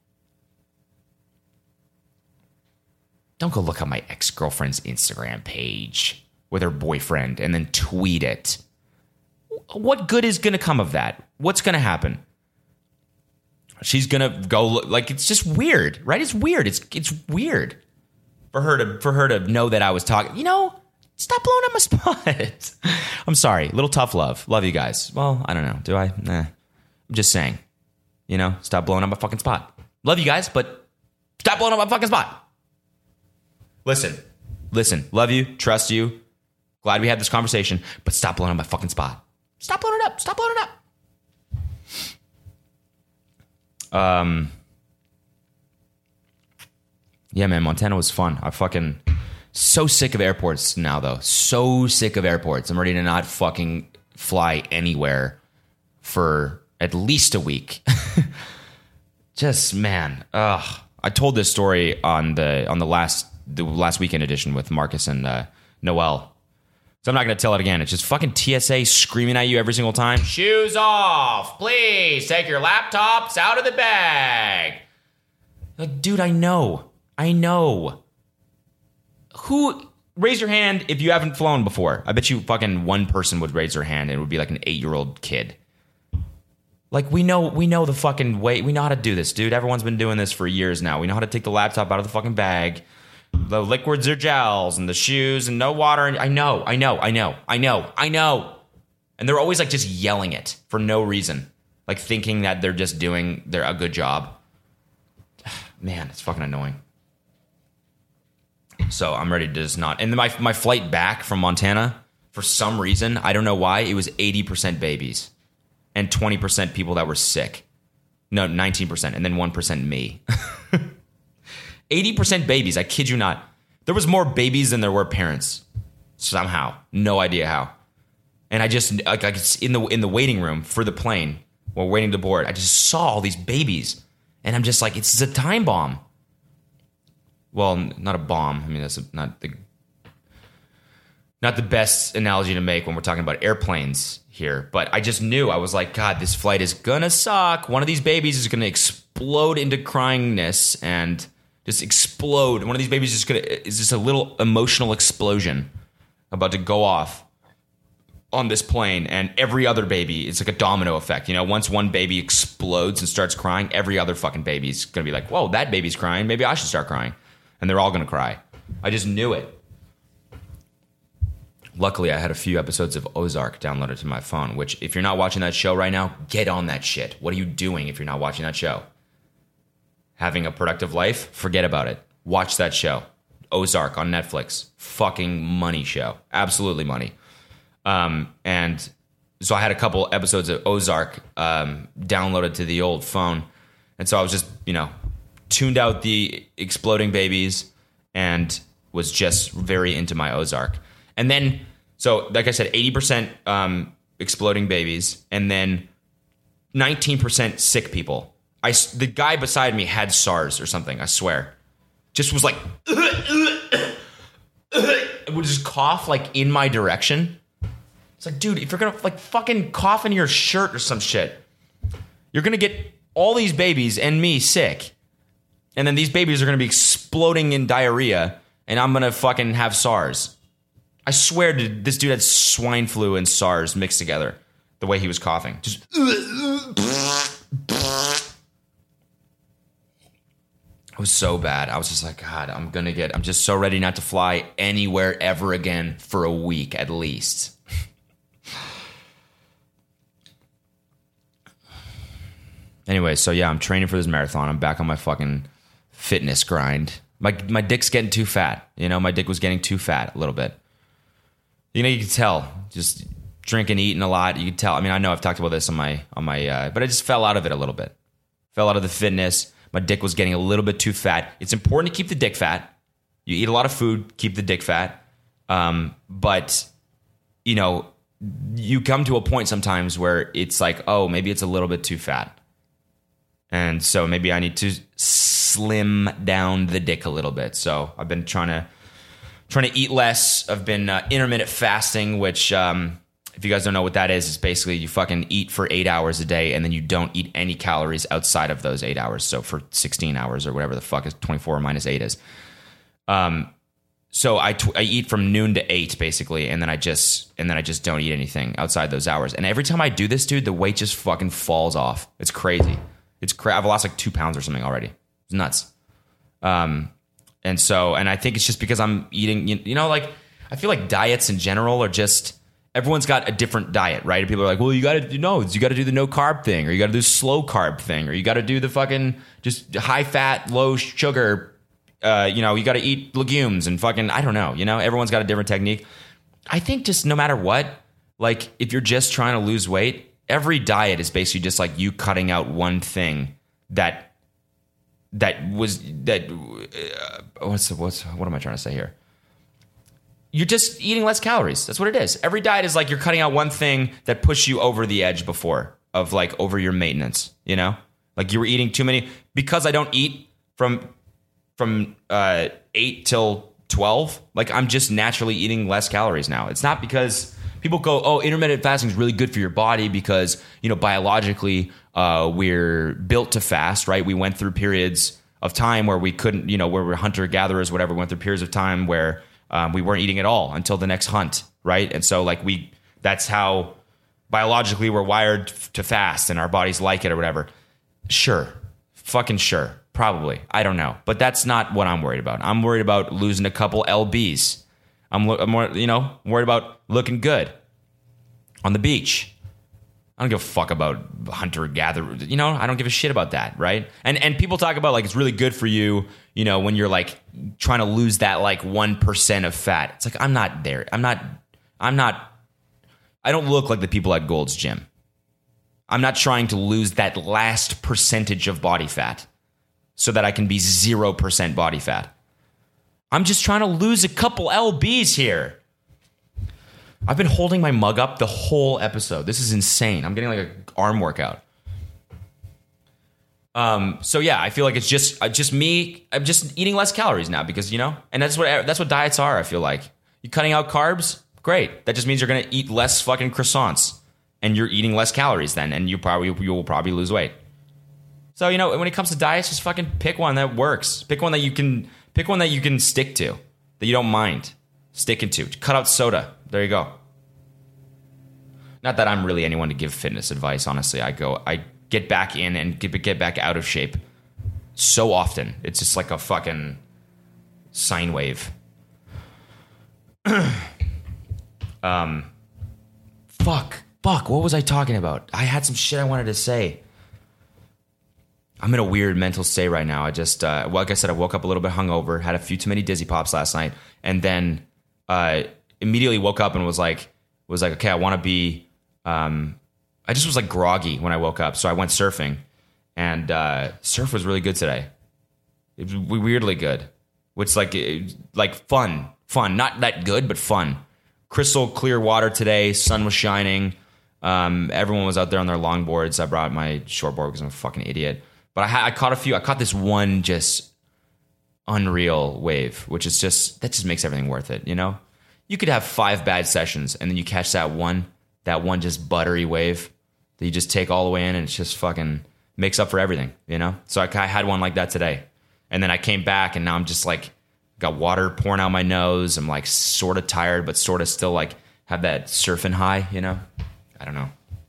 Don't go look at my ex-girlfriend's Instagram page with her boyfriend and then tweet it. What good is going to come of that? What's going to happen? She's gonna go like it's just weird, right? It's weird. It's it's weird for her to for her to know that I was talking. You know, stop blowing up my spot. I'm sorry, little tough love. Love you guys. Well, I don't know. Do I? Nah. I'm just saying. You know, stop blowing up my fucking spot. Love you guys, but stop blowing up my fucking spot. Listen, listen. Love you, trust you. Glad we had this conversation, but stop blowing up my fucking spot. Stop blowing it up. Stop blowing it up. Um, yeah, man, Montana was fun. I fucking so sick of airports now, though. So sick of airports. I'm ready to not fucking fly anywhere for at least a week. Just man, ugh. I told this story on the on the last the last weekend edition with Marcus and uh, Noel. So I'm not going to tell it again. It's just fucking T S A screaming at you every single time. Shoes off. Please take your laptops out of the bag. Like, dude, I know. I know. Who... Raise your hand if you haven't flown before. I bet you fucking one person would raise their hand and it would be like an eight-year-old kid. Like, we know we know the fucking way. We know how to do this, dude. Everyone's been doing this for years now. We know how to take the laptop out of the fucking bag. The liquids or gels and the shoes and no water. And I know, I know, I know, I know, I know. And they're always like just yelling it for no reason. Like thinking that they're just doing their a good job. Man, it's fucking annoying. So I'm ready to just not. And then my my flight back from Montana, for some reason, I don't know why, it was eighty percent babies and twenty percent people that were sick. No, nineteen percent, and then one percent me. eighty percent babies, I kid you not. There was more babies than there were parents. Somehow. No idea how. And I just, like, I could, in the in the waiting room for the plane, while waiting to board, I just saw all these babies. And I'm just like, it's a time bomb. Well, not a bomb. I mean, that's not the not the best analogy to make when we're talking about airplanes here. But I just knew. I was like, God, this flight is going to suck. One of these babies is going to explode into cryingness and just explode. One of these babies is going to is just a little emotional explosion about to go off on this plane, and every other baby, it's like a domino effect. You know, once one baby explodes and starts crying, every other fucking baby's going to be like, whoa, that baby's crying. Maybe I should start crying. And they're all going to cry. I just knew it. Luckily, I had a few episodes of Ozark downloaded to my phone, which if you're not watching that show right now, get on that shit. What are you doing if you're not watching that show? Having a productive life? Forget about it. Watch that show. Ozark on Netflix. Fucking money show. Absolutely money. Um, and so I had a couple episodes of Ozark um, downloaded to the old phone. And so I was just, you know, tuned out the exploding babies and was just very into my Ozark. And then, so like I said, eighty percent um, exploding babies and then nineteen percent sick people. I, the guy beside me had SARS or something, I swear. Just was like, would just cough like in my direction. It's like, dude, if you're going to like fucking cough in your shirt or some shit, you're going to get all these babies and me sick. And then these babies are going to be exploding in diarrhea and I'm going to fucking have SARS. I swear to this dude had swine flu and SARS mixed together the way he was coughing. Just it was so bad. I was just like, God, I'm going to get, I'm just so ready not to fly anywhere ever again for a week at least. Anyway, so yeah, I'm training for this marathon. I'm back on my fucking fitness grind. My my dick's getting too fat. You know, my dick was getting too fat a little bit. You know, you can tell. Just drinking, eating a lot. You can tell. I mean, I know I've talked about this on my on my, uh, but I just fell out of it a little bit. Fell out of the fitness. My dick was getting a little bit too fat. It's important to keep the dick fat. You eat a lot of food, keep the dick fat. Um, but you know, you come to a point sometimes where it's like, oh, maybe it's a little bit too fat. And so maybe I need to slim down the dick a little bit. So I've been trying to trying to eat less. I've been uh, intermittent fasting, which um, if you guys don't know what that is, it's basically you fucking eat for eight hours a day and then you don't eat any calories outside of those eight hours. So for sixteen hours or whatever the fuck is twenty-four minus eight is. Um, so I, tw- I eat from noon to eight basically, and then I just and then I just don't eat anything outside those hours. And every time I do this, dude, the weight just fucking falls off. It's crazy. It's cra- I've lost like two pounds or something already. It's nuts. Um, and so, and I think it's just because I'm eating, you, you know, like I feel like diets in general are just, everyone's got a different diet, right? And people are like, well, you got to do no, you got to do the no carb thing, or you got to do slow carb thing, or you got to do the fucking just high fat, low sugar. Uh, you know, you got to eat legumes and fucking, I don't know, you know, everyone's got a different technique. I think just no matter what, like if you're just trying to lose weight, every diet is basically just like you cutting out one thing that that was that. Uh, what's the, what's what am I trying to say here? You're just eating less calories. That's what it is. Every diet is like you're cutting out one thing that pushed you over the edge before of like over your maintenance. You know, like you were eating too many. Because I don't eat from from uh, eight till twelve. Like I'm just naturally eating less calories now. It's not because people go, oh, intermittent fasting is really good for your body because, you know, biologically uh, we're built to fast, right? We went through periods of time where we couldn't, you know, where we're hunter-gatherers, whatever. We went through periods of time where um, we weren't eating at all until the next hunt, right? And so, like, we, that's how biologically we're wired to fast and our bodies like it or whatever. Sure. Fucking sure. Probably. I don't know. But that's not what I'm worried about. I'm worried about losing a couple L Bs. I'm, I'm more, you know, worried about looking good on the beach. I don't give a fuck about hunter gatherer. You know, I don't give a shit about that, right? And and people talk about like it's really good for you, you know, when you're like trying to lose that like one percent of fat. It's like I'm not there. I'm not. I'm not. I don't look like the people at Gold's Gym. I'm not trying to lose that last percentage of body fat so that I can be zero percent body fat. I'm just trying to lose a couple L Bs here. I've been holding my mug up the whole episode. This is insane. I'm getting like an arm workout. Um. So yeah, I feel like it's just uh, just me. I'm just eating less calories now because you know, and that's what that's what diets are. I feel like you cutting out carbs. Great. That just means you're gonna eat less fucking croissants, and you're eating less calories then, and you probably you will probably lose weight. So you know, when it comes to diets, just fucking pick one that works. Pick one that you can pick one that you can stick to, that you don't mind sticking to. Cut out soda. There you go. Not that I'm really anyone to give fitness advice, honestly. I go, I get back in and get, get back out of shape so often. It's just like a fucking sine wave. um, fuck, fuck, what was I talking about? I had some shit I wanted to say. I'm in a weird mental state right now. I just, uh, well, like I said, I woke up a little bit hungover, had a few too many dizzy pops last night, and then uh, immediately woke up and was like, was like, okay, I want to be, um, I just was like groggy when I woke up. So I went surfing, and uh, surf was really good today. It was weirdly good. Which like, it, like fun, fun, not that good, but fun. Crystal clear water today. Sun was shining. Um, everyone was out there on their longboards. I brought my shortboard because I'm a fucking idiot. But I, ha- I caught a few. I caught this one just unreal wave, which is just, that just makes everything worth it, you know? You could have five bad sessions, and then you catch that one, that one just buttery wave that you just take all the way in, and it's just fucking makes up for everything, you know? So I, I had one like that today. And then I came back, and now I'm just like, got water pouring out my nose. I'm like sort of tired, but sort of still like have that surfing high, you know? I don't know.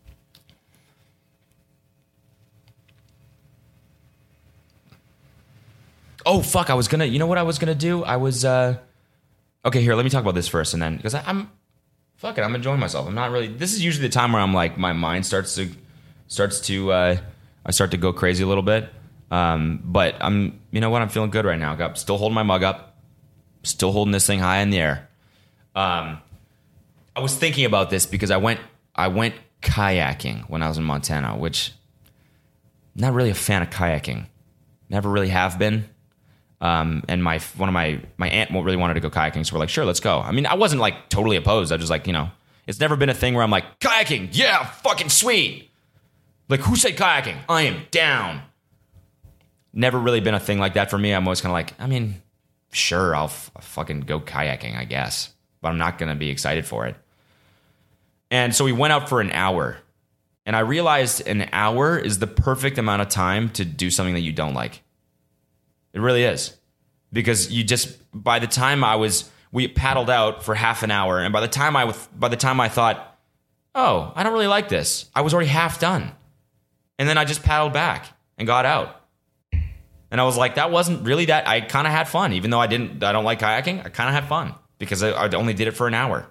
Oh, fuck, I was gonna, you know what I was gonna do? I was, uh, okay, here, let me talk about this first, and then, because I'm, fuck it, I'm enjoying myself. I'm not really, this is usually the time where I'm like, my mind starts to, starts to, uh, I start to go crazy a little bit. Um, but I'm, you know what, I'm feeling good right now. I'm still holding my mug up, still holding this thing high in the air. Um, I was thinking about this because I went, I went kayaking when I was in Montana, which I'm not really a fan of kayaking. Never really have been. Um, and my one of my my aunt really wanted to go kayaking, so we're like, sure, let's go. I mean, I wasn't like totally opposed. I was just like, you know, it's never been a thing where I'm like, kayaking, yeah, fucking sweet. Like, who said kayaking? I am down. Never really been a thing like that for me. I'm always kind of like, I mean, sure, I'll, f- I'll fucking go kayaking, I guess, but I'm not gonna be excited for it. And so we went out for an hour, and I realized an hour is the perfect amount of time to do something that you don't like. It really is. Because you just, by the time I was, we paddled out for half an hour, and by the time I, by the time I thought, oh, I don't really like this, I was already half done. And then I just paddled back and got out. And I was like, that wasn't really that, I kind of had fun. Even though I didn't, I don't like kayaking, I kind of had fun. Because I, I only did it for an hour.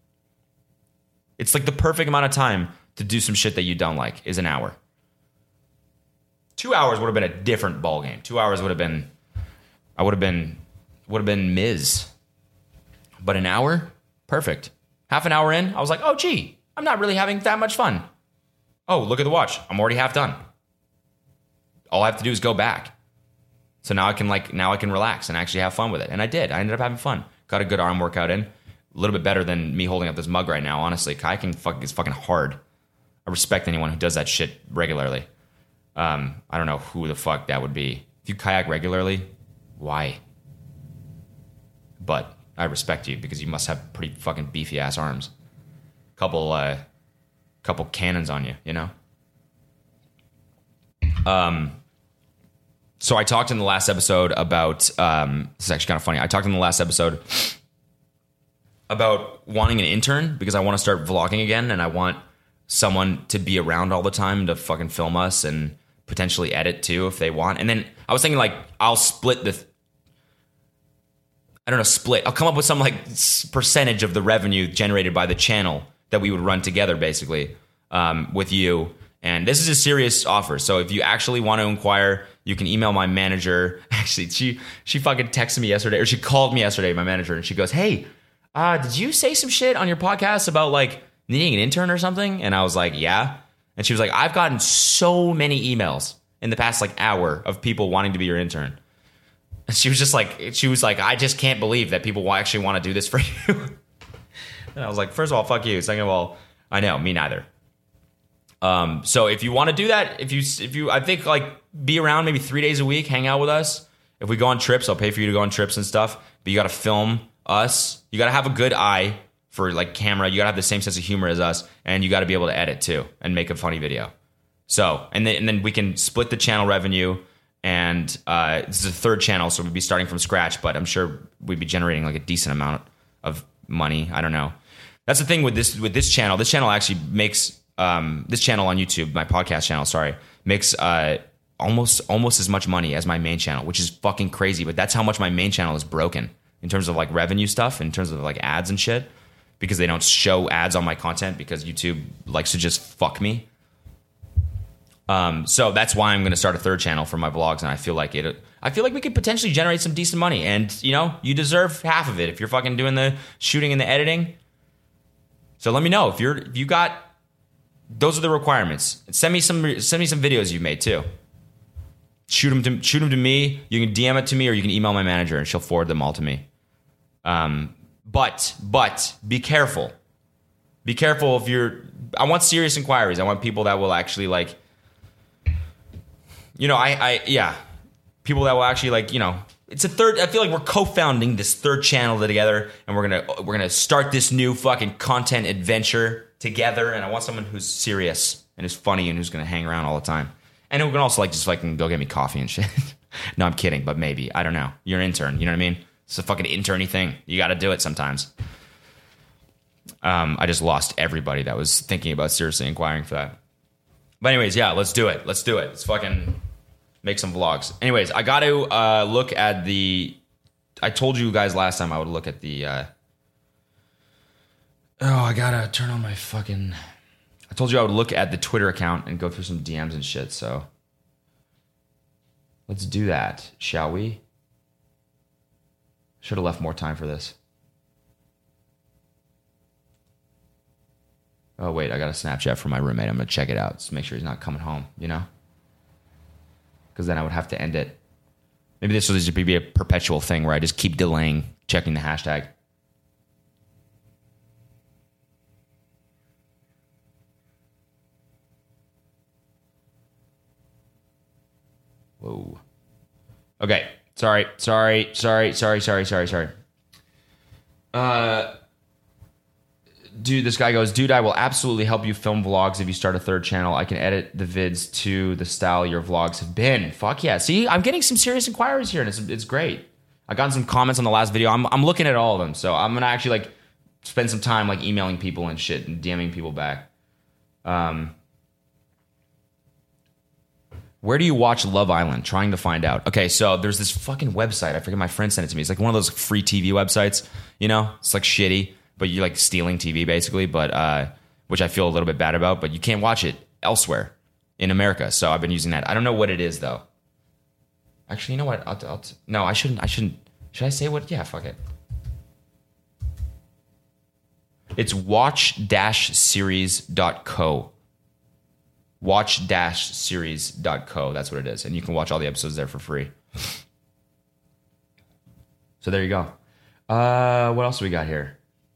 It's like the perfect amount of time to do some shit that you don't like is an hour. Two hours would have been a different ballgame. Two hours would have been, I would have been, would have been Miz. But an hour, perfect. Half an hour in, I was like, oh, gee, I'm not really having that much fun. Oh, look at the watch. I'm already half done. All I have to do is go back. So now I can like, now I can relax and actually have fun with it. And I did. I ended up having fun. Got a good arm workout in. A little bit better than me holding up this mug right now, honestly. Kayaking fuck, is fucking hard. I respect anyone who does that shit regularly. Um, I don't know who the fuck that would be. If you kayak regularly, why? But I respect you because you must have pretty fucking beefy ass arms. Couple, uh, couple cannons on you, you know? Um, so I talked in the last episode about, um, this is actually kind of funny. I talked in the last episode about wanting an intern because I want to start vlogging again, and I want someone to be around all the time to fucking film us and potentially edit too if they want. And then I was thinking like I'll split the th- I don't know split I'll come up with some like percentage of the revenue generated by the channel that we would run together basically. um, with you. And this is a serious offer. So if you actually want to inquire, you can email my manager. Actually, she she fucking texted me yesterday, or she called me yesterday, my manager, and she goes, hey, uh, did you say some shit on your podcast about like needing an intern or something? And I was like, yeah. And she was like, I've gotten so many emails in the past like hour of people wanting to be your intern. And she was just like, she was like, I just can't believe that people actually want to do this for you. And I was like, first of all, fuck you. Second of all, I know, me neither. Um, so if you want to do that, if you, if you, I think like be around maybe three days a week, hang out with us. If we go on trips, I'll pay for you to go on trips and stuff, but you got to film us. You got to have a good eye for like camera. You got to have the same sense of humor as us, and you got to be able to edit too and make a funny video. So, and then, and then we can split the channel revenue, and, uh, this is a third channel. So we'd be starting from scratch, but I'm sure we'd be generating like a decent amount of money. I don't know. That's the thing with this, with this channel. This channel actually makes, Um, this channel on YouTube, my podcast channel, sorry, makes uh, almost almost as much money as my main channel, which is fucking crazy. But that's how much my main channel is broken in terms of like revenue stuff, in terms of like ads and shit, because they don't show ads on my content because YouTube likes to just fuck me. Um, so that's why I'm going to start a third channel for my vlogs, and I feel like it. I feel like we could potentially generate some decent money, and you know, you deserve half of it if you're fucking doing the shooting and the editing. So let me know if you're if you got. Those are the requirements. Send me some. Send me some videos you've made too. Shoot them to shoot them to me. You can D M it to me, or you can email my manager, and she'll forward them all to me. Um, but but be careful. Be careful if you're. I want serious inquiries. I want people that will actually like. You know, I I yeah, people that will actually like you know. It's a third. I feel like we're co-founding this third channel together, and we're gonna we're gonna start this new fucking content adventure together. And I want someone who's serious and who's funny and who's gonna hang around all the time, and who can also like just fucking go get me coffee and shit. No, I'm kidding, but maybe I don't know. You're an intern, you know what I mean? It's a fucking interny thing. You got to do it sometimes. Um, I just lost everybody that was thinking about seriously inquiring for that. But anyways, yeah, let's do it. Let's do it. Let's fucking. Make some vlogs. Anyways, I got to uh, look at the... I told you guys last time I would look at the... Uh, oh, I got to turn on my fucking... I told you I would look at the Twitter account and go through some D Ms and shit, so... Let's do that, shall we? Should have left more time for this. Oh, wait, I got a Snapchat from my roommate. I'm going to check it out. Just make sure he's not coming home, you know? Because then I would have to end it. Maybe this will just be a perpetual thing where I just keep delaying checking the hashtag. Whoa. Okay. Sorry. Sorry. Sorry. Sorry. Sorry. Sorry. Sorry. Uh... Dude, this guy goes, dude, I will absolutely help you film vlogs if you start a third channel. I can edit the vids to the style your vlogs have been. Fuck yeah. See, I'm getting some serious inquiries here, and it's, it's great. I got some comments on the last video. I'm I'm looking at all of them, so I'm going to actually like spend some time like emailing people and shit and DMing people back. Um, where do you watch Love Island? Trying to find out. Okay, so there's this fucking website. I forget, my friend sent it to me. It's like one of those free T V websites, you know? It's like shitty. But you're like stealing T V basically, but uh, which I feel a little bit bad about. But you can't watch it elsewhere in America, so I've been using that. I don't know what it is though. Actually, you know what? I'll, I'll, no, I shouldn't. I shouldn't. Should I say what? Yeah, fuck it. It's watch dash series dot co. watch dash series dot co. That's what it is, and you can watch all the episodes there for free. So there you go. Uh, what else do we got here?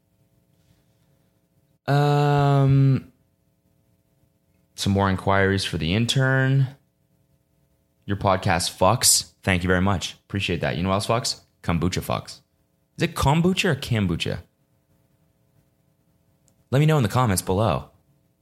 Um, some more inquiries for the intern. Your podcast fucks. Thank you very much. Appreciate that. You know what else fucks? Kombucha fucks. Is it kombucha or kombucha? Let me know in the comments below.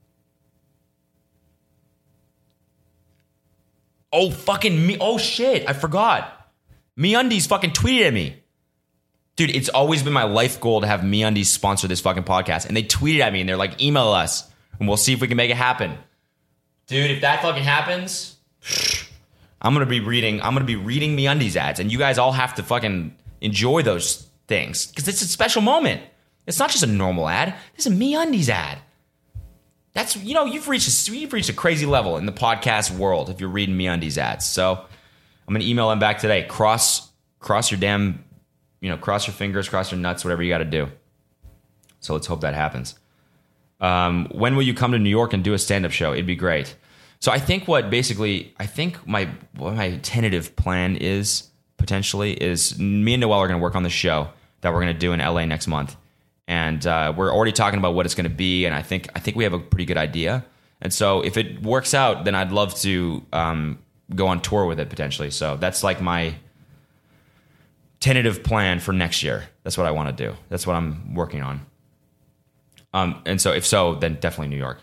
Oh, fucking me. Oh, shit. I forgot. MeUndies fucking tweeted at me. Dude, it's always been my life goal to have MeUndies sponsor this fucking podcast. And they tweeted at me and they're like, email us and we'll see if we can make it happen. Dude, if that fucking happens, I'm going to be reading, I'm going to be reading MeUndies ads, and you guys all have to fucking enjoy those things because it's a special moment. It's not just a normal ad. It's a MeUndies ad. That's, you know, you've reached a, you've reached a crazy level in the podcast world if you're reading MeUndies ads. So I'm going to email them back today. Cross cross your damn, you know, cross your fingers, cross your nuts, whatever you got to do. So let's hope that happens. Um, when will you come to New York and do a stand-up show? It'd be great. So I think what basically, I think my what my tentative plan is potentially is me and Noel are going to work on the show that we're going to do in L A next month. And uh, we're already talking about what it's going to be, and I think I think we have a pretty good idea. And so if it works out, then I'd love to um, go on tour with it potentially. So that's like my tentative plan for next year. That's what I want to do. That's what I'm working on. Um, and so if so, then definitely New York.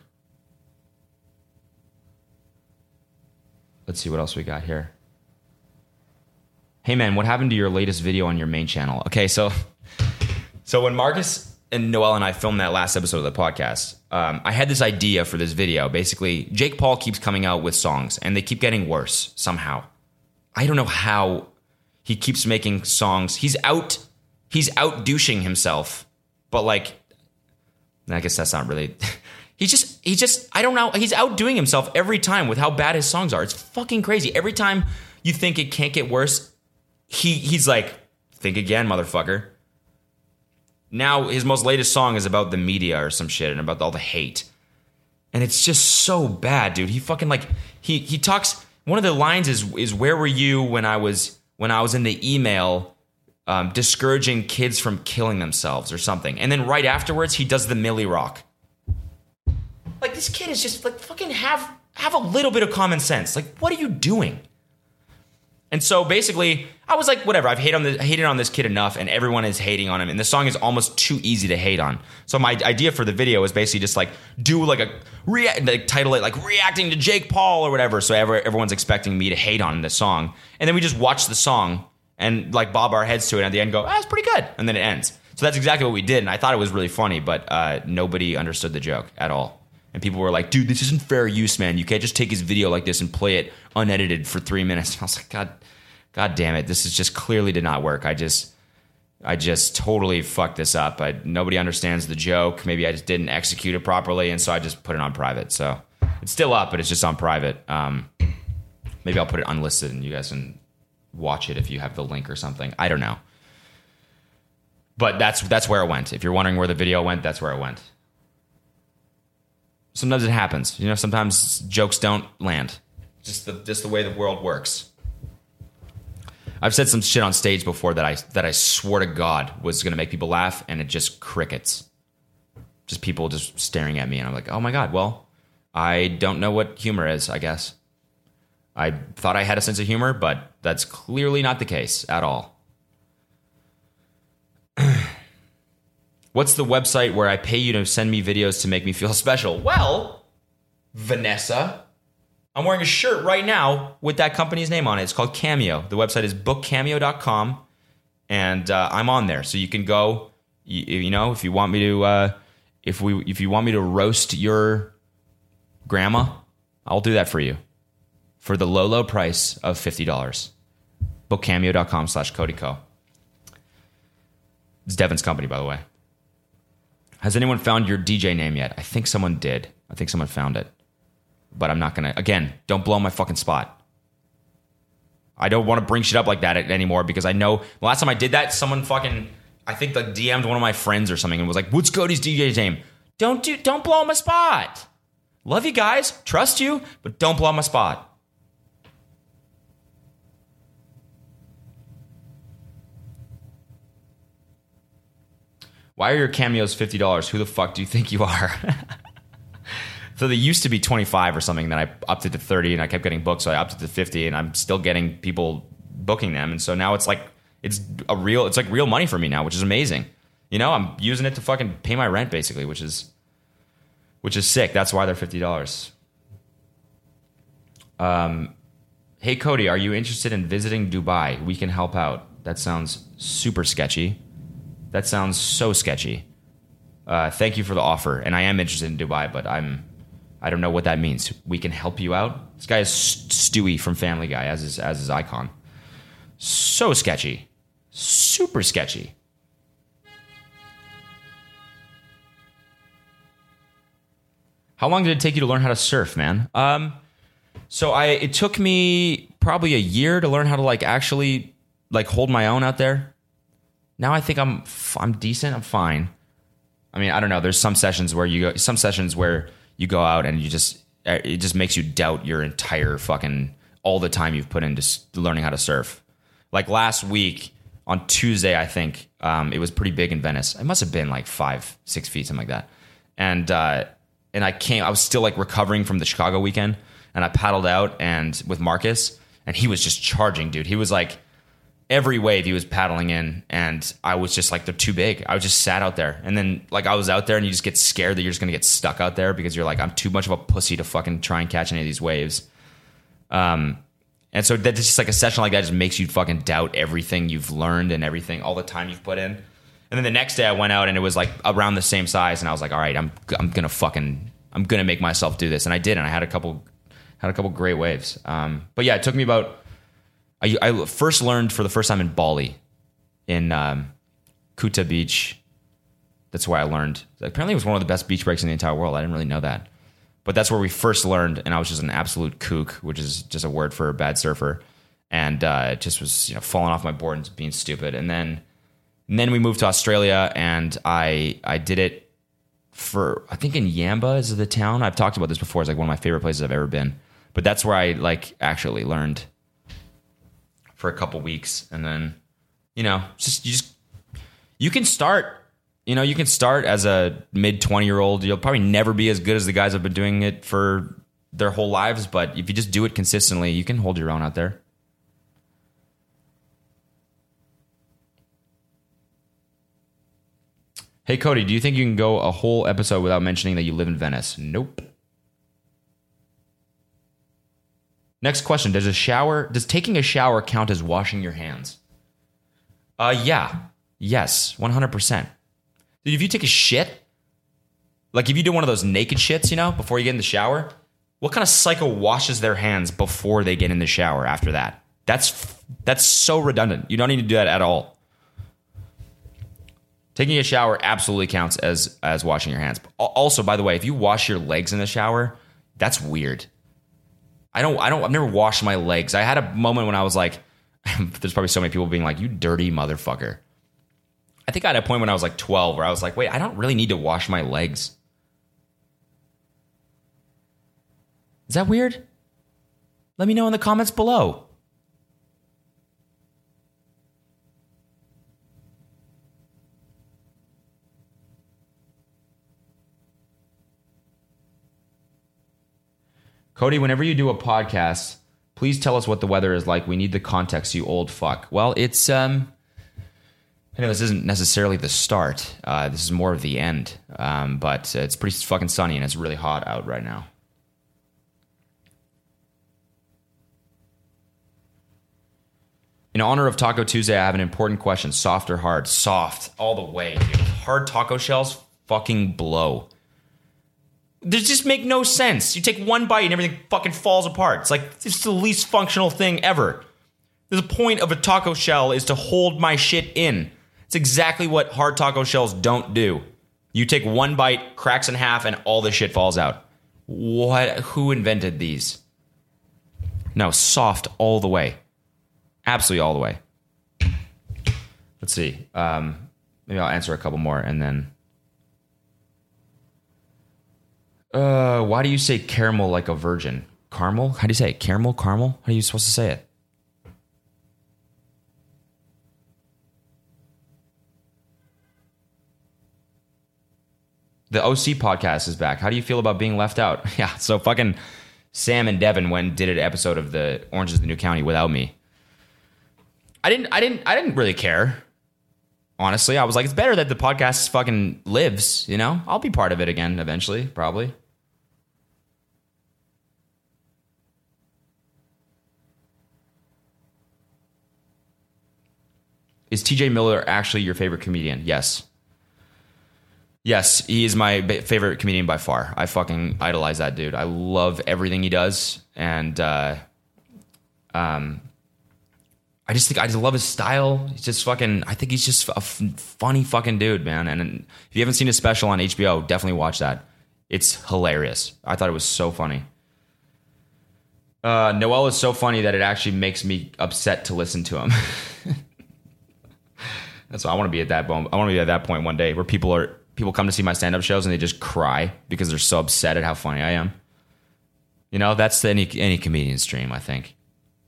Let's see what else we got here. Hey man, what happened to your latest video on your main channel? Okay, so so when Marcus and Noel and I filmed that last episode of the podcast, um, I had this idea for this video. Basically, Jake Paul keeps coming out with songs, and they keep getting worse somehow. I don't know how he keeps making songs. He's out, he's out douching himself, but like, I guess that's not really. He just, he just, I don't know. He's outdoing himself every time with how bad his songs are. It's fucking crazy. Every time you think it can't get worse, he he's like, think again, motherfucker. Now his most latest song is about the media or some shit and about all the hate. And it's just so bad, dude. He fucking like, he he talks, one of the lines is, is where were you when I was, when I was in the email um, discouraging kids from killing themselves or something. And then right afterwards, he does the Millie Rock. Like, this kid is just like, fucking have have a little bit of common sense. Like, what are you doing? And so basically, I was like, whatever. I've hated on the hated on this kid enough, and everyone is hating on him. And the song is almost too easy to hate on. So my idea for the video is basically just like do like a react, like title it like reacting to Jake Paul or whatever. So ever, everyone's expecting me to hate on this song, and then we just watch the song and like bob our heads to it, and at the end go, ah, it's pretty good, and then it ends. So that's exactly what we did, and I thought it was really funny, but uh, nobody understood the joke at all. And people were like, dude, this isn't fair use, man. You can't just take his video like this and play it unedited for three minutes. And I was like, God, God damn it. This is just clearly did not work. I just, I just totally fucked this up. I, nobody understands the joke. Maybe I just didn't execute it properly. And so I just put it on private. So it's still up, but it's just on private. Um, maybe I'll put it unlisted and you guys can watch it if you have the link or something. I don't know. But that's, that's where it went. If you're wondering where the video went, that's where it went. Sometimes it happens. You know, sometimes jokes don't land. Just the just the way the world works. I've said some shit on stage before that I that I swore to God was going to make people laugh, and it just crickets. Just people just staring at me, and I'm like, oh my God, well, I don't know what humor is, I guess. I thought I had a sense of humor, but that's clearly not the case at all. What's the website where I pay you to send me videos to make me feel special? Well, Vanessa, I'm wearing a shirt right now with that company's name on it. It's called Cameo. The website is book cameo dot com, and uh, I'm on there. So you can go, you, you know, if you want me to, uh, if we, if you want me to roast your grandma, I'll do that for you for the low, low price of fifty dollars. book cameo dot com slash Cody Co. It's Devin's company, by the way. Has anyone found your D J name yet? I think someone did. I think someone found it. But I'm not going to... Again, don't blow my fucking spot. I don't want to bring shit up like that anymore because I know... The last time I did that, someone fucking... I think like D M'd one of my friends or something and was like, what's Cody's D J's name? Don't do, don't blow my spot. Love you guys. Trust you. But don't blow my spot. Why are your cameos fifty dollars? Who the fuck do you think you are? So they used to be twenty-five or something, then I upped it to thirty and I kept getting booked, so I upped it to fifty and I'm still getting people booking them. And so now it's like, it's a real, it's like real money for me now, which is amazing. You know, I'm using it to fucking pay my rent basically, which is, which is sick. That's why they're fifty dollars. Um, hey Cody, are you interested in visiting Dubai? We can help out. That sounds super sketchy. That sounds so sketchy. Uh, thank you for the offer. And I am interested in Dubai, but I'm, I don't know what that means. We can help you out. This guy is Stewie from Family Guy as his, as his icon. So sketchy. Super sketchy. How long did it take you to learn how to surf, man? Um, so I it took me probably a year to learn how to like actually like hold my own out there. Now I think I'm I'm decent. I'm fine. I mean, I don't know. There's some sessions where you go, some sessions where you go out and you just it just makes you doubt your entire fucking all the time you've put into learning how to surf. Like last week on Tuesday, I think um, it was pretty big in Venice. It must have been like five, six feet, something like that. And uh, and I came. I was still like recovering from the Chicago weekend, and I paddled out and with Marcus, and he was just charging, dude. He was like every wave he was paddling in, and I was just like they're too big. I was just sat out there, and then like I was out there, and you just get scared that you're just gonna get stuck out there because you're like I'm too much of a pussy to fucking try and catch any of these waves. Um, and so that's just like a session like that just makes you fucking doubt everything you've learned and everything, all the time you've put in. And then the next day I went out and it was like around the same size, and I was like, all right, I'm I'm gonna fucking I'm gonna make myself do this, and I did, and I had a couple had a couple great waves. Um, but yeah, it took me about. I, I first learned for the first time in Bali, in um, Kuta Beach. That's where I learned. Apparently, it was one of the best beach breaks in the entire world. I didn't really know that, but that's where we first learned, and I was just an absolute kook, which is just a word for a bad surfer, and uh, it just was you know falling off my board and being stupid, and then. And then we moved to Australia, and I I did it for, I think in Yamba is the town. I've talked about this before. It's like one of my favorite places I've ever been. But that's where I like actually learned for a couple weeks. And then, you know, just you just you can start, you know, you can start as a mid twenty-year-old. You'll probably never be as good as the guys who've been doing it for their whole lives. But if you just do it consistently, you can hold your own out there. Hey, Cody, do you think you can go a whole episode without mentioning that you live in Venice? Nope. Next question. Does a shower, does taking a shower count as washing your hands? Uh, yeah. Yes. one hundred percent. Dude, if you take a shit, like if you do one of those naked shits, you know, before you get in the shower, what kind of psycho washes their hands before they get in the shower after that? That's, that's so redundant. You don't need to do that at all. Taking a shower absolutely counts as as washing your hands. Also, by the way, if you wash your legs in the shower, that's weird. I don't I don't I've never washed my legs. I had a moment when I was like there's probably so many people being like, "You dirty motherfucker." I think I had a point when I was like twelve where I was like, "Wait, I don't really need to wash my legs." Is that weird? Let me know in the comments below. Cody, whenever you do a podcast, please tell us what the weather is like. We need the context, you old fuck. Well, it's, um, I know this isn't necessarily the start. Uh, this is more of the end. Um, but it's pretty fucking sunny and it's really hot out right now. In honor of Taco Tuesday, I have an important question. Soft or hard? Soft. All the way, dude. Hard taco shells fucking blow. They just make no sense. You take one bite and everything fucking falls apart. It's like, it's the least functional thing ever. The point of a taco shell is to hold my shit in. It's exactly what hard taco shells don't do. You take one bite, cracks in half, and all the shit falls out. What? Who invented these? No, soft all the way. Absolutely all the way. Let's see. Um, maybe I'll answer a couple more and then... Uh, why do you say caramel like a virgin? Caramel? How do you say it? Caramel? Caramel? How are you supposed to say it? The O C podcast is back. How do you feel about being left out? Yeah, so fucking Sam and Devin went and did an episode of the Orange is the New County without me. I didn't I didn't I didn't really care. Honestly, I was like, it's better that the podcast fucking lives, you know? I'll be part of it again eventually, probably. Is T J Miller actually your favorite comedian? Yes. Yes, he is my favorite comedian by far. I fucking idolize that dude. I love everything he does. And uh, um, I just think I just love his style. He's just fucking, I think he's just a f- funny fucking dude, man. And if you haven't seen his special on H B O, definitely watch that. It's hilarious. I thought it was so funny. Uh, Noel is so funny that it actually makes me upset to listen to him. That's why I want to be at that moment. I want to be at that point one day where people are people come to see my stand-up shows and they just cry because they're so upset at how funny I am. You know, that's the, any any comedian's dream, I think.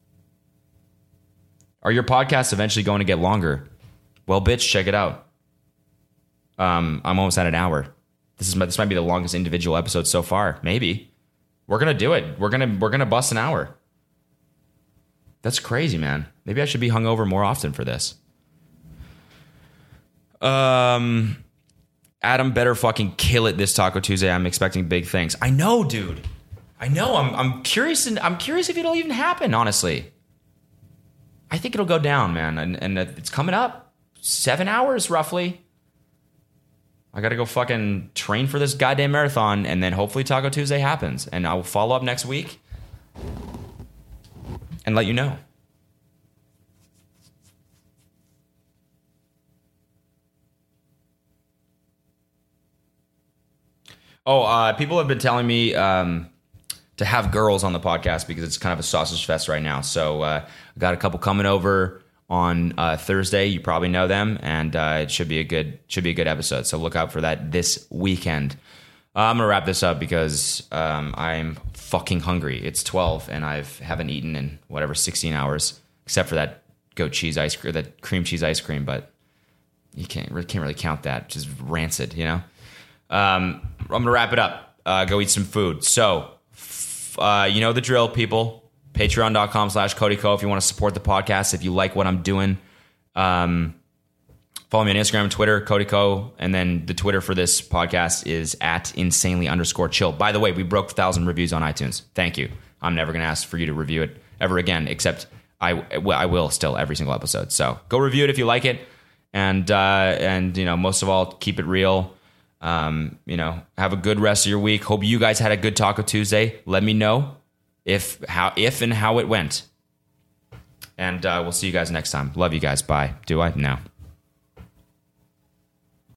Are your podcasts eventually going to get longer? Well, bitch, check it out. Um, I'm almost at an hour. This is this might be the longest individual episode so far. Maybe. We're gonna do it. We're gonna we're gonna bust an hour. That's crazy, man. Maybe I should be hungover more often for this. Um, Adam better fucking kill it this Taco Tuesday. I'm expecting big things. I know, dude. I know. I'm I'm curious. And I'm curious if it'll even happen. Honestly, I think it'll go down, man. And and it's coming up. Seven hours roughly. I got to go fucking train for this goddamn marathon, and then hopefully Taco Tuesday happens. And I will follow up next week and let you know. Oh, uh, people have been telling me um, to have girls on the podcast because it's kind of a sausage fest right now. So uh, I got a couple coming over on uh, Thursday. You probably know them, and uh, it should be a good should be a good episode. So look out for that this weekend. Uh, I'm gonna wrap this up because um, I'm fucking hungry. It's twelve, and I haven't eaten in whatever sixteen hours, except for that goat cheese ice cream, that cream cheese ice cream. But you can't can't really count that. It's just rancid, you know. Um, I'm gonna wrap it up. Uh, go eat some food. So f- uh, you know the drill, people. Patreon.com slash CodyCo if you want to support the podcast. If you like what I'm doing, um, follow me on Instagram and Twitter, CodyCo. And then the Twitter for this podcast is at insanely underscore chill. By the way, we broke a thousand reviews on iTunes. Thank you. I'm never going to ask for you to review it ever again, except I, well, I will still every single episode. So go review it if you like it. And, uh, and you know, most of all, keep it real. Um, you know, have a good rest of your week. Hope you guys had a good Taco Tuesday. Let me know. If how if and how it went. And uh, we'll see you guys next time. Love you guys. Bye. Do I? No.